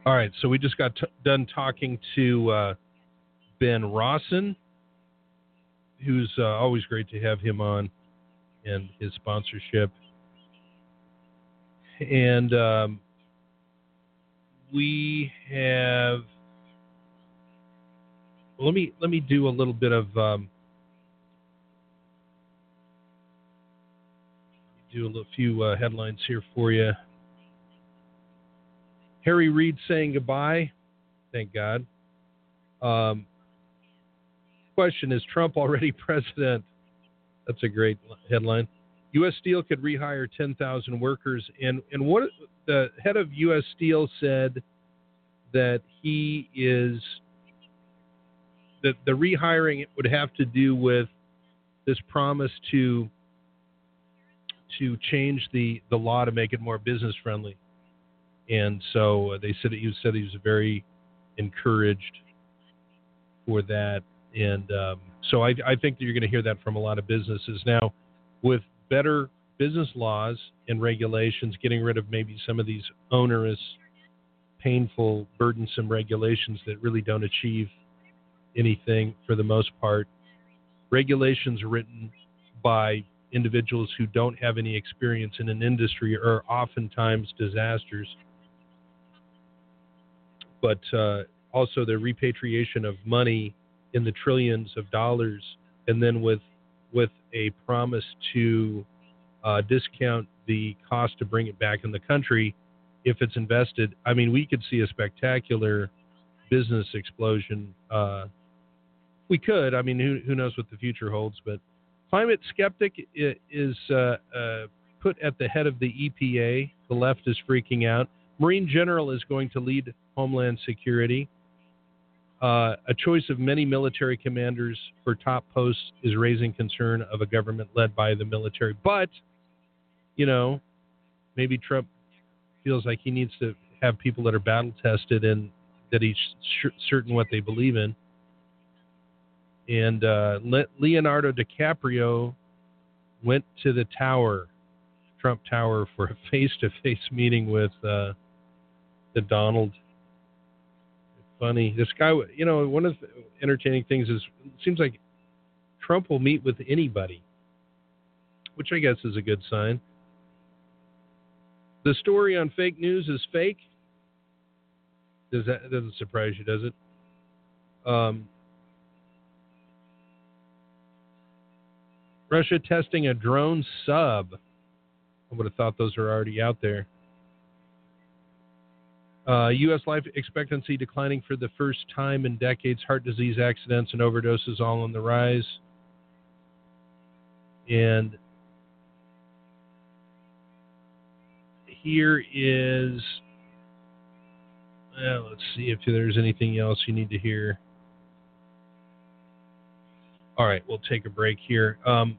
Speaker 1: All right, so we just got done talking to Ben Rawson, who's always great to have him on, and his sponsorship. And we have. Let me do a little bit of few headlines here for you. Harry Reid saying goodbye. Thank God. Question: is Trump already president? That's a great headline. U.S. Steel could rehire 10,000 workers, and what the head of U.S. Steel said that he is that the rehiring would have to do with this promise to change the law to make it more business friendly, and so they said he was very encouraged for that, and so I think that you're going to hear that from a lot of businesses now, with better business laws and regulations, getting rid of maybe some of these onerous, painful, burdensome regulations that really don't achieve anything for the most part. Regulations written by individuals who don't have any experience in an industry are oftentimes disasters. But also the repatriation of money in the trillions of dollars, and then with a promise to discount the cost to bring it back in the country if it's invested. I mean, we could see a spectacular business explosion. We could. I mean, who knows what the future holds? But climate skeptic is put at the head of the EPA. The left is freaking out. Marine General is going to lead Homeland Security. A choice of many military commanders for top posts is raising concern of a government led by the military. But, maybe Trump feels like he needs to have people that are battle tested and that he's certain what they believe in. And Leonardo DiCaprio went to the Trump Tower, for a face-to-face meeting with the Donald. Funny. This guy, one of the entertaining things is it seems like Trump will meet with anybody, which I guess is a good sign. The story on fake news is fake. That doesn't surprise you, does it? Russia testing a drone sub. I would have thought those are already out there. U.S. life expectancy declining for the first time in decades. Heart disease, accidents, and overdoses all on the rise. And here is, let's see if there's anything else you need to hear. All right, we'll take a break here.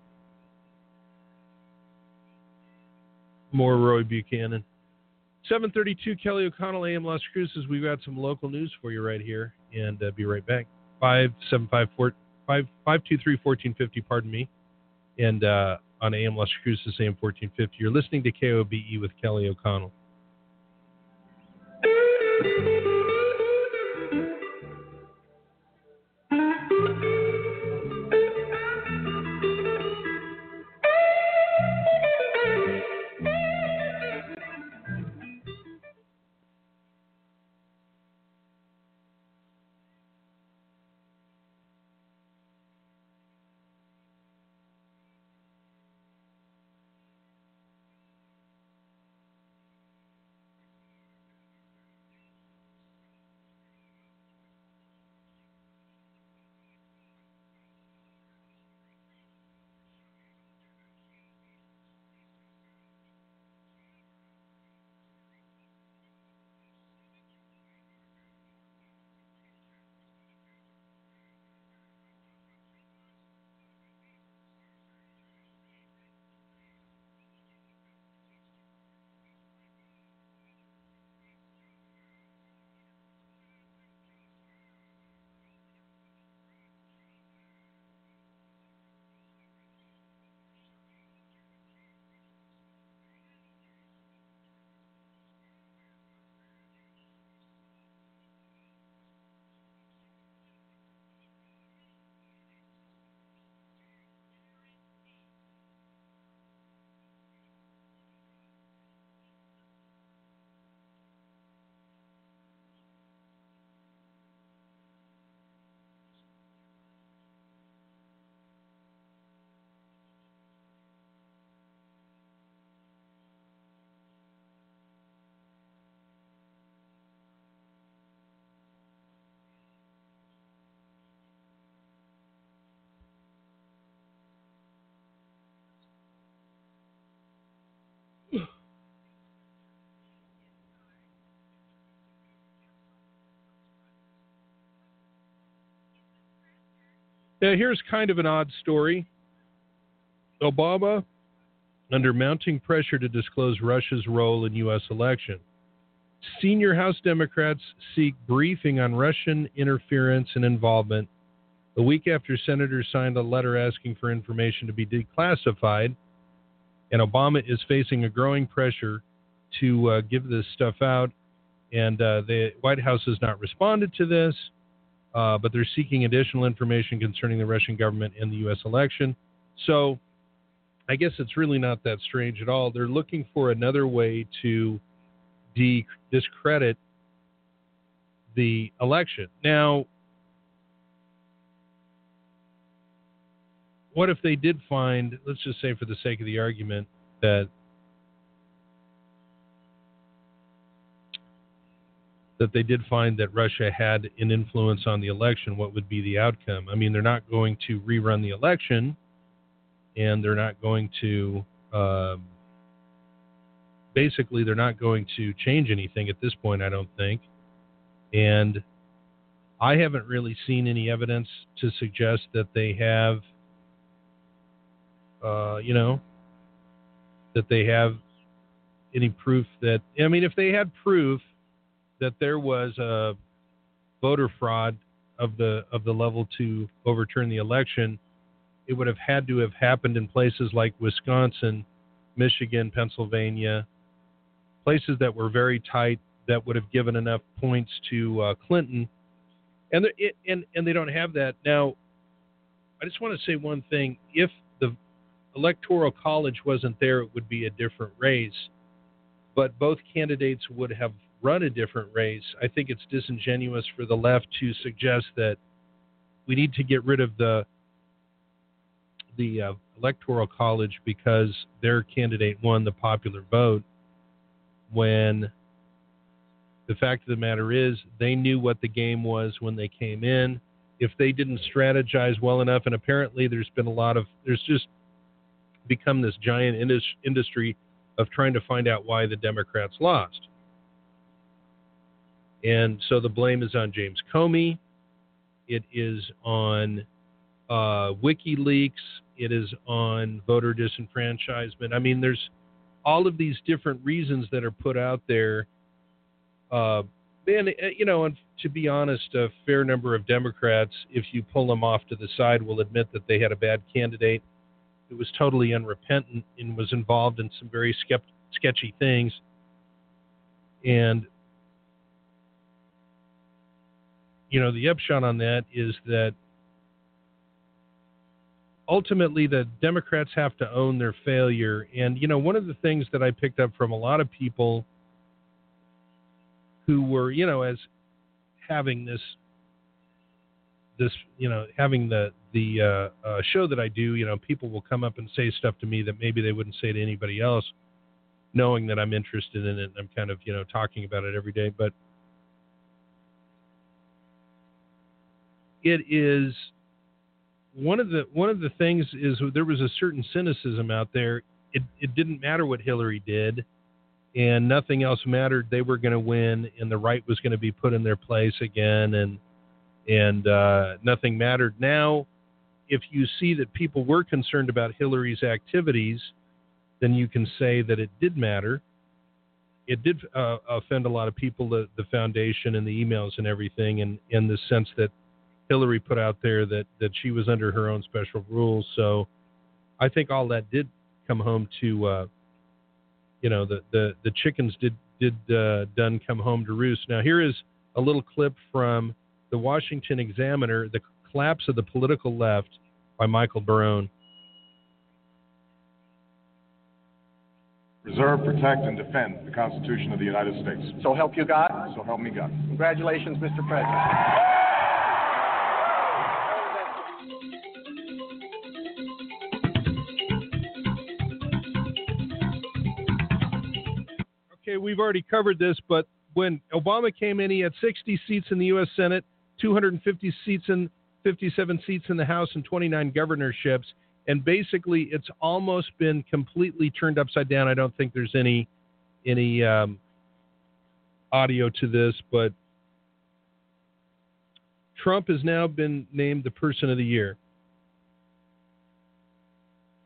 Speaker 1: More Roy Buchanan. 7:32, Kelly O'Connell, AM Las Cruces. We've got some local news for you right here, and be right back. 523-1450, pardon me, and on AM Las Cruces, AM 1450. You're listening to KOBE with Kelly O'Connell. Now, here's kind of an odd story. Obama, under mounting pressure to disclose Russia's role in U.S. election. Senior House Democrats seek briefing on Russian interference and involvement a week after senators signed a letter asking for information to be declassified, and Obama is facing a growing pressure to give this stuff out, and the White House has not responded to this, but they're seeking additional information concerning the Russian government and the U.S. election. So I guess it's really not that strange at all. They're looking for another way to discredit the election. Now, what if they did find, let's just say for the sake of the argument, that they did find that Russia had an influence on the election? What would be the outcome? I mean, they're not going to rerun the election, and they're not going to, basically, they're not going to change anything at this point, I don't think. And I haven't really seen any evidence to suggest that they have, that they have any proof that, I mean, if they had proof that there was a voter fraud of the level to overturn the election, it would have had to have happened in places like Wisconsin, Michigan, Pennsylvania, places that were very tight that would have given enough points to Clinton, and they don't have that. Now, I just want to say one thing. If the Electoral College wasn't there, it would be a different race, but both candidates would have run a different race. I think it's disingenuous for the left to suggest that we need to get rid of the Electoral College because their candidate won the popular vote, when the fact of the matter is they knew what the game was when they came in. If they didn't strategize well enough, and apparently there's just become this giant industry of trying to find out why the Democrats lost. And so the blame is on James Comey. It is on WikiLeaks. It is on voter disenfranchisement. I mean, there's all of these different reasons that are put out there. And to be honest, a fair number of Democrats, if you pull them off to the side, will admit that they had a bad candidate who was totally unrepentant and was involved in some very sketchy things. And, the upshot on that is that ultimately the Democrats have to own their failure. And, one of the things that I picked up from a lot of people who were, as having having the show that I do, people will come up and say stuff to me that maybe they wouldn't say to anybody else, knowing that I'm interested in it. And I'm kind of, talking about it every day. But it is one of the things is there was a certain cynicism out there. It didn't matter what Hillary did, and nothing else mattered. They were going to win, and the right was going to be put in their place again, and nothing mattered. Now, if you see that people were concerned about Hillary's activities, then you can say that it did matter. It did offend a lot of people, the foundation and the emails and everything, and in the sense that Hillary put out there that she was under her own special rules. So I think all that did come home to, the chickens did done come home to roost. Now, here is a little clip from the Washington Examiner, The Collapse of the Political Left by Michael Barone.
Speaker 11: Preserve, protect, and defend the Constitution of the United States.
Speaker 12: So help you God?
Speaker 11: So help me God.
Speaker 12: Congratulations, Mr. President.
Speaker 1: Okay, we've already covered this, but when Obama came in, he had 60 seats in the U.S. Senate, 257 seats in the House, and 29 governorships. And basically, it's almost been completely turned upside down. I don't think there's any audio to this, but Trump has now been named the Person of the Year.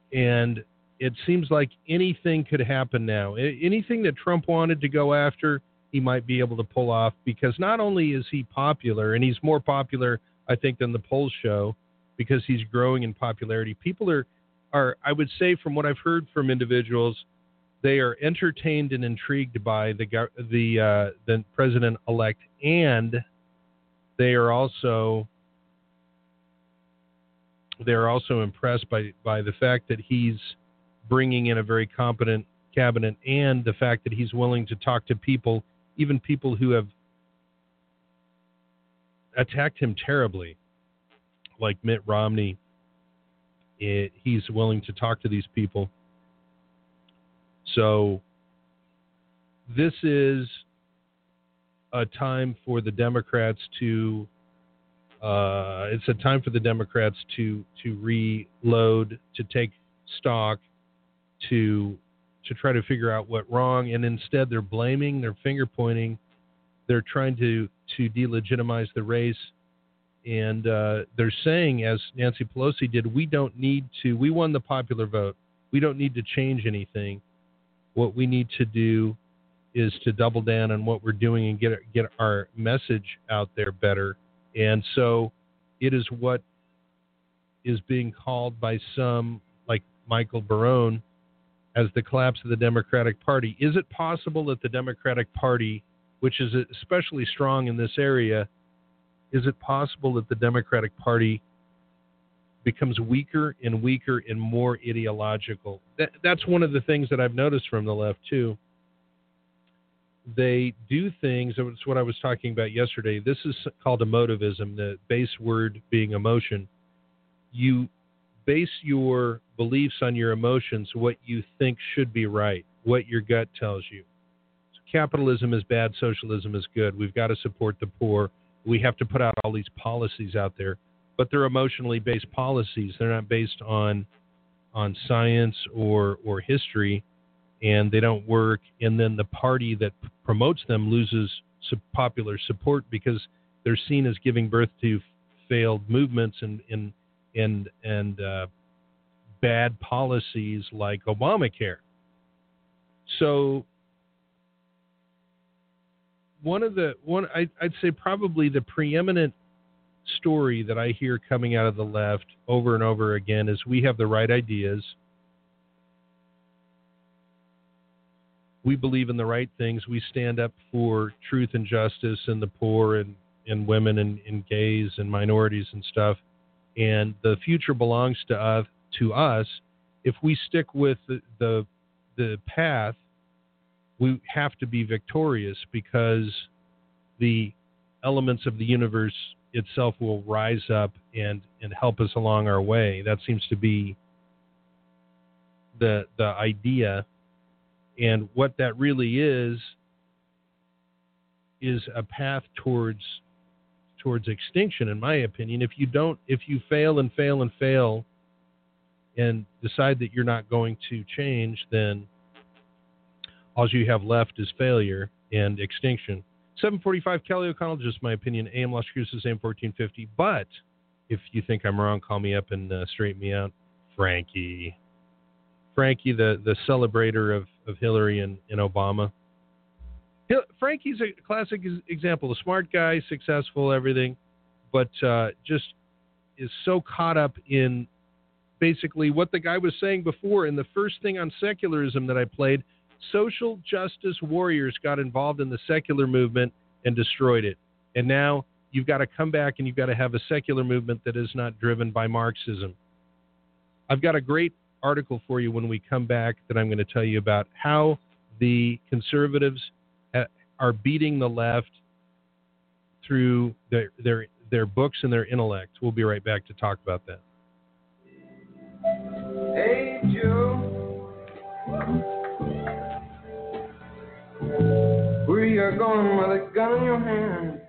Speaker 1: And it seems like anything could happen now. Anything that Trump wanted to go after, he might be able to pull off, because not only is he popular, and he's more popular, I think, than the polls show, because he's growing in popularity. People are I would say, from what I've heard from individuals, they are entertained and intrigued by the president-elect, and they're also impressed by the fact that he's bringing in a very competent cabinet, and the fact that he's willing to talk to people, even people who have attacked him terribly, like Mitt Romney. He's willing to talk to these people. So this is a time for the Democrats to reload, to take stock, to try to figure out what wrong, and instead they're blaming, they're finger pointing, they're trying to delegitimize the race, and they're saying, as Nancy Pelosi did, we won the popular vote, we don't need to change anything. What we need to do is to double down on what we're doing and get our message out there better. And so it is what is being called by some, like Michael Barone, as the collapse of the Democratic Party. Is it possible that the Democratic Party, which is especially strong in this area, is it possible that the Democratic Party becomes weaker and weaker and more ideological? That's one of the things that I've noticed from the left, too. They do things, it's what I was talking about yesterday. This is called emotivism, the base word being emotion. You base your beliefs on your emotions, what you think should be right, what your gut tells you. So capitalism is bad, socialism is good. We've got to support the poor. We have to put out all these policies out there, but they're emotionally based policies. They're not based on science or history, and they don't work. And then the party that promotes them loses popular support because they're seen as giving birth to failed movements and bad policies like Obamacare. So I'd say probably the preeminent story that I hear coming out of the left over and over again is we have the right ideas. We believe in the right things. We stand up for truth and justice and the poor and women and gays and minorities and stuff. And the future belongs to us. If we stick with the path, we have to be victorious, because the elements of the universe itself will rise up and help us along our way. That seems to be the idea. And what that really is a path towards extinction, in my opinion. If you fail and fail and fail and decide that you're not going to change, then all you have left is failure and extinction. 745 Kelly O'Connell, just my opinion. AM Las Cruces, AM 1450. But if you think I'm wrong, call me up and straighten me out. Frankie, the celebrator of Hillary and Obama. Frankie's a classic example. A smart guy, successful, everything, but just is so caught up in basically what the guy was saying before. And the first thing on secularism that I played, social justice warriors got involved in the secular movement and destroyed it. And now you've got to come back and you've got to have a secular movement that is not driven by Marxism. I've got a great article for you when we come back that I'm going to tell you about how the conservatives are beating the left through their books and their intellect. We'll be right back to talk about that.
Speaker 13: Hey, Joe. Where you going with a gun in your hand?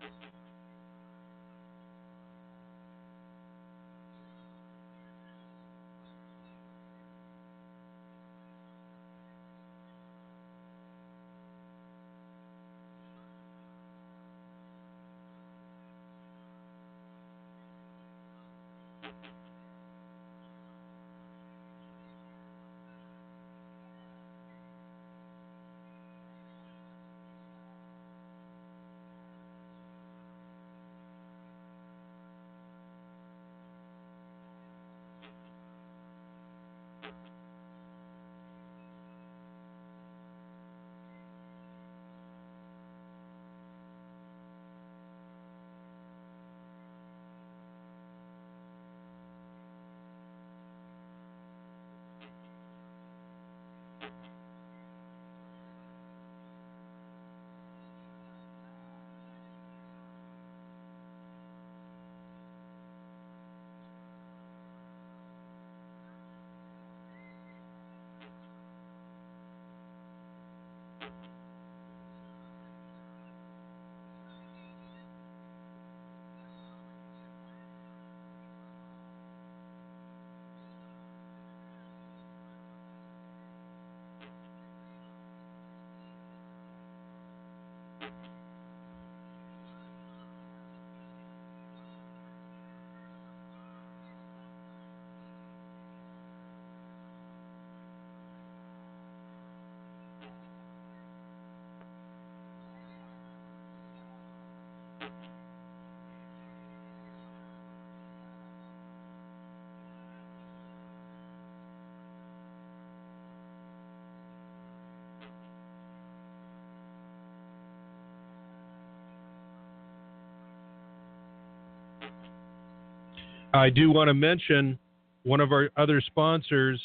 Speaker 1: I do want to mention one of our other sponsors,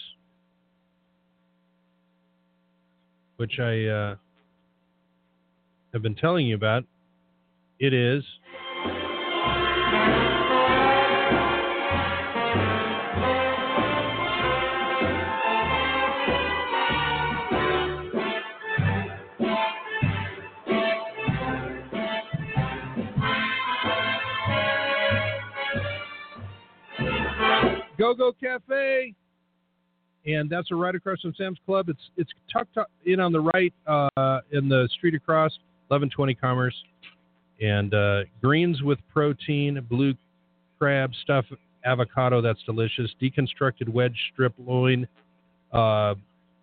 Speaker 1: which I have been telling you about. It is Go-Go Cafe, and that's right across from Sam's Club. It's tucked in on the right in the street across, 1120 Commerce. And greens with protein, blue crab stuffed avocado, that's delicious, deconstructed wedge strip loin, and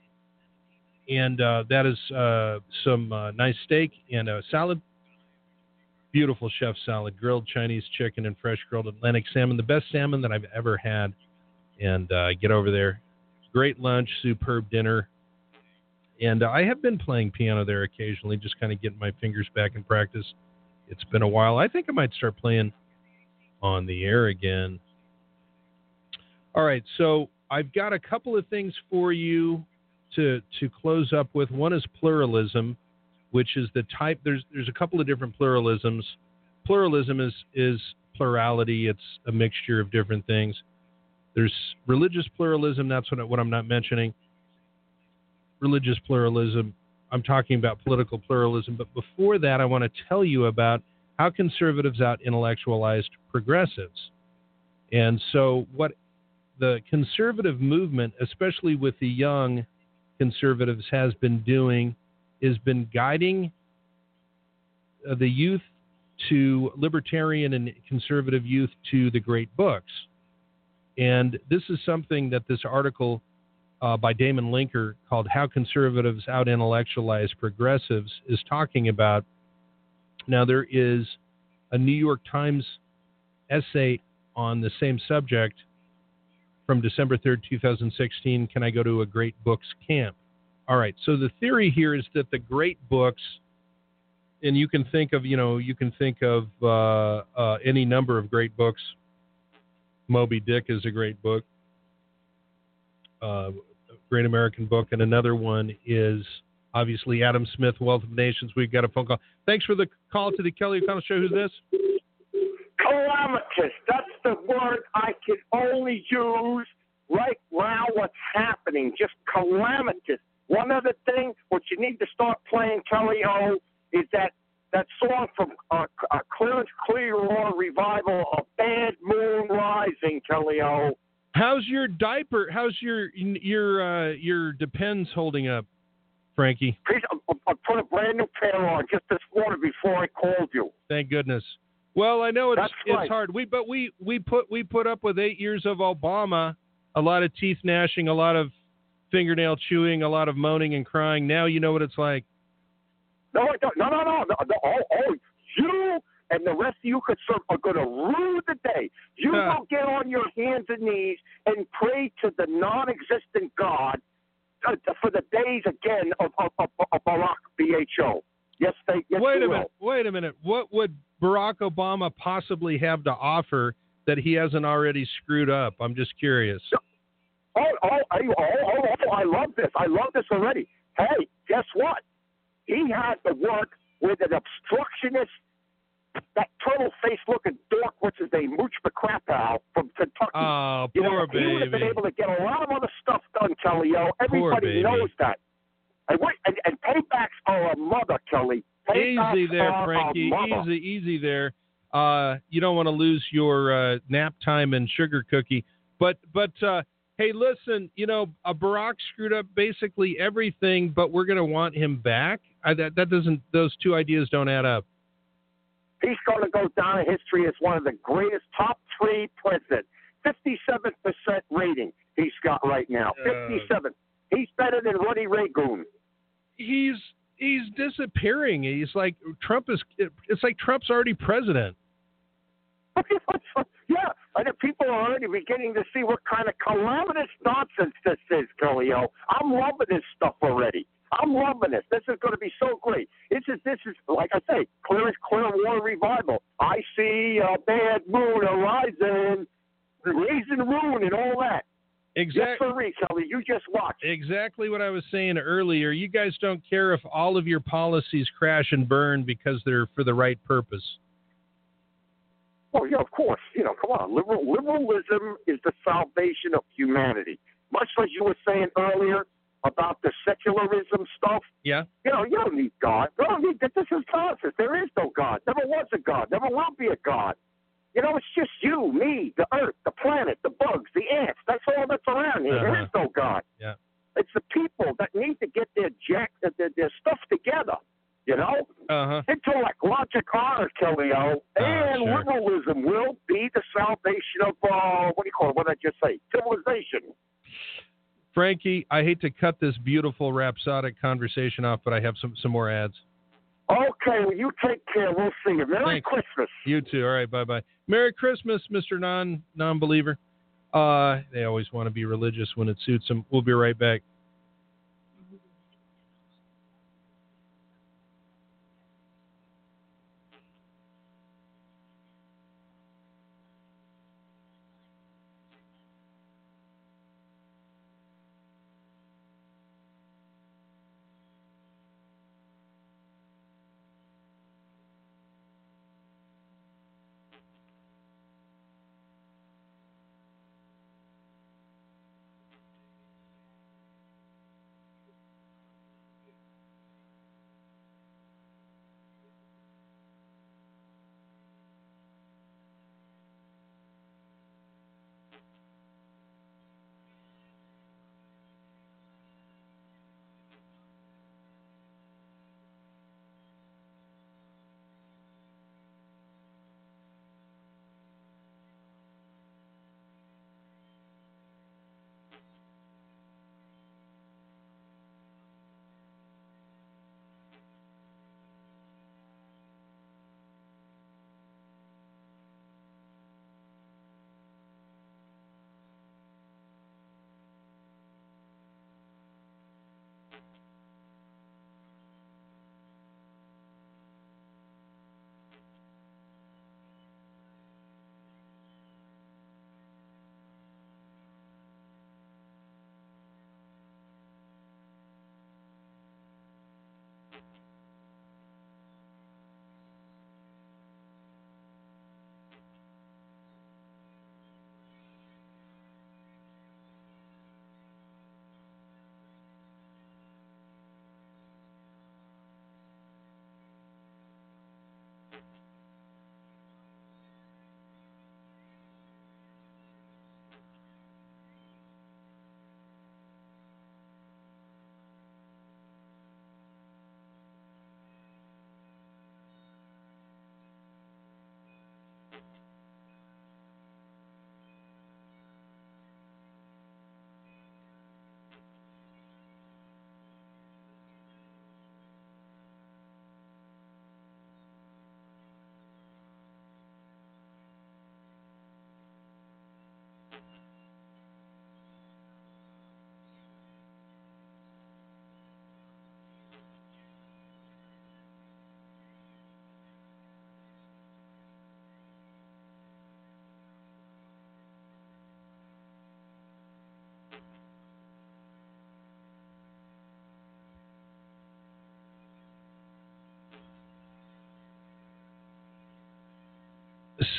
Speaker 1: that is some nice steak and a salad. Beautiful chef salad, grilled Chinese chicken and fresh grilled Atlantic salmon, the best salmon that I've ever had. And get over there. Great lunch, superb dinner. And I have been playing piano there occasionally, just kind of getting my fingers back in practice. It's been a while. I think I might start playing on the air again. All right, so I've got a couple of things for you to close up with. One is pluralism, which is the type. There's a couple of different pluralisms. Pluralism is plurality. It's a mixture of different things. There's religious pluralism. That's what I'm not mentioning. Religious pluralism. I'm talking about political pluralism. But before that, I want to tell you about how conservatives out-intellectualized progressives. And so what the conservative movement, especially with the young conservatives, has been doing is been guiding the youth to libertarian and conservative youth to the great books. And this is something that this article by Damon Linker called How Conservatives Out-Intellectualize Progressives is talking about. Now, there is a New York Times essay on the same subject from December 3rd, 2016, Can I Go to a Great Books Camp? All right, so the theory here is that the great books, and you can think of any number of great books. Moby Dick is a great book, great American book, and another one is obviously Adam Smith, Wealth of Nations. We've got a phone call. Thanks for the call to the Kelly O'Connell Show. Who's this?
Speaker 14: Calamitous. That's the word I can only use right now. What's happening? Just calamitous. One other thing, what you need to start playing, Kelly O, is that that song from Clarence Clearwater revival of Bad Moon Rising, Kelly O.
Speaker 1: How's your diaper? How's your Depends holding up, Frankie?
Speaker 14: I put a brand new pair on just this morning before I called you.
Speaker 1: Thank goodness. Well, I know it's
Speaker 14: right.
Speaker 1: hard. We put up with 8 years of Obama, a lot of teeth gnashing, a lot of fingernail chewing, a lot of moaning and crying. Now you know what it's like.
Speaker 14: No, I don't. No. Oh, you and the rest of you are going to rue the day. You will get on your hands and knees and pray to the non-existent God for the days again of Barack BHO. Yes,
Speaker 1: Wait a minute. What would Barack Obama possibly have to offer that he hasn't already screwed up? I'm just curious.
Speaker 14: I love this. I love this already. Hey, guess what? He had to work with an obstructionist, that turtle-faced looking dork, what's his name, Mooch McCrapow from Kentucky.
Speaker 1: Oh, poor baby.
Speaker 14: He would have been able to get a lot of other stuff done, Kelly. Everybody knows that. And paybacks are a mother, Kelly.
Speaker 1: Easy there, Frankie. Easy there. You don't want to lose your nap time and sugar cookie. But hey, listen, Barack screwed up basically everything, but we're going to want him back. Those two ideas don't add up.
Speaker 14: He's going to go down in history as one of the greatest top 3 presidents. 57% rating he's got right now. 57. He's better than Ronnie Reagan.
Speaker 1: He's disappearing. He's like it's like Trump's already president.
Speaker 14: Yeah, and the people are already beginning to see what kind of calamitous nonsense this is, Kelly-O. I'm loving this stuff already. I'm loving this. This is going to be so great. This is like I say, Clearwater revival. I see a bad moon arising, raising the moon and all that.
Speaker 1: Exactly.
Speaker 14: Yes, Kelly, you just watch.
Speaker 1: Exactly what I was saying earlier. You guys don't care if all of your policies crash and burn because they're for the right purpose.
Speaker 14: Oh, yeah, of course. Come on. Liberalism is the salvation of humanity. Much like you were saying earlier about the secularism stuff.
Speaker 1: Yeah.
Speaker 14: You don't need God. You don't need that. This is nonsense. There is no God. Never was a God. Never will be a God. It's just you, me, the earth, the planet, the bugs, the ants. That's all that's around here. There is no God.
Speaker 1: Yeah.
Speaker 14: It's the people that need to get their stuff together. Intellect, logic, honor, Kelly-O, and
Speaker 1: sure.
Speaker 14: Liberalism will be the salvation of, what did I just say? Civilization.
Speaker 1: Frankie, I hate to cut this beautiful rhapsodic conversation off, but I have some more ads.
Speaker 14: Okay, well, you take care. We'll see you. Merry Christmas.
Speaker 1: You too. All right, bye-bye. Merry Christmas, Mr. Non-believer. They always want to be religious when it suits them. We'll be right back.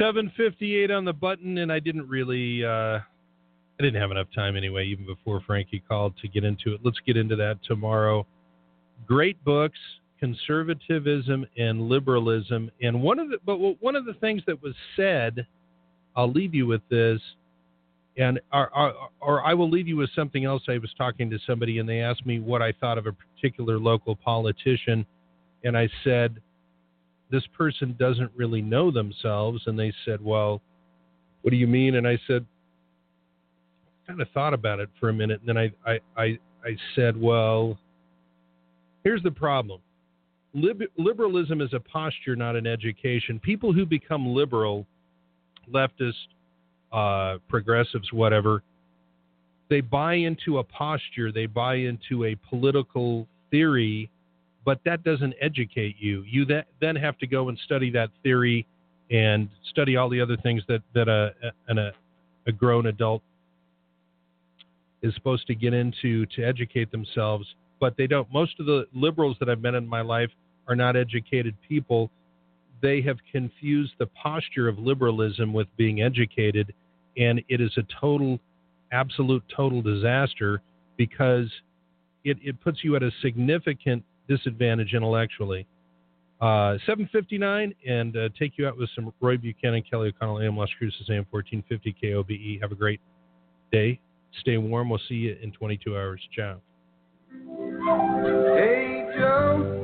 Speaker 1: 7:58 on the button, and I didn't really, I didn't have enough time anyway, even before Frankie called, to get into it. Let's get into that tomorrow. Great books, Conservatism and Liberalism, and one of the things that was said, I'll leave you with this, and or I will leave you with something else. I was talking to somebody, and they asked me what I thought of a particular local politician, and I said, this person doesn't really know themselves. And they said, well, what do you mean? And I said, I kind of thought about it for a minute. And then I said, well, here's the problem. Liberalism is a posture, not an education. People who become liberal, leftist, progressives, whatever, they buy into a posture. They buy into a political theory, but that doesn't educate you. You then have to go and study that theory and study all the other things that a grown adult is supposed to get into to educate themselves, but they don't. Most of the liberals that I've met in my life are not educated people. They have confused the posture of liberalism with being educated, and it is a absolute total disaster, because it puts you at a significant disadvantage intellectually. 7:59, and take you out with some Roy Buchanan, Kelly O'Connell, AM Las Cruces, AM 1450 KOBE. Have a great day. Stay warm. We'll see you in 22 hours. Ciao.
Speaker 13: Hey, Joe.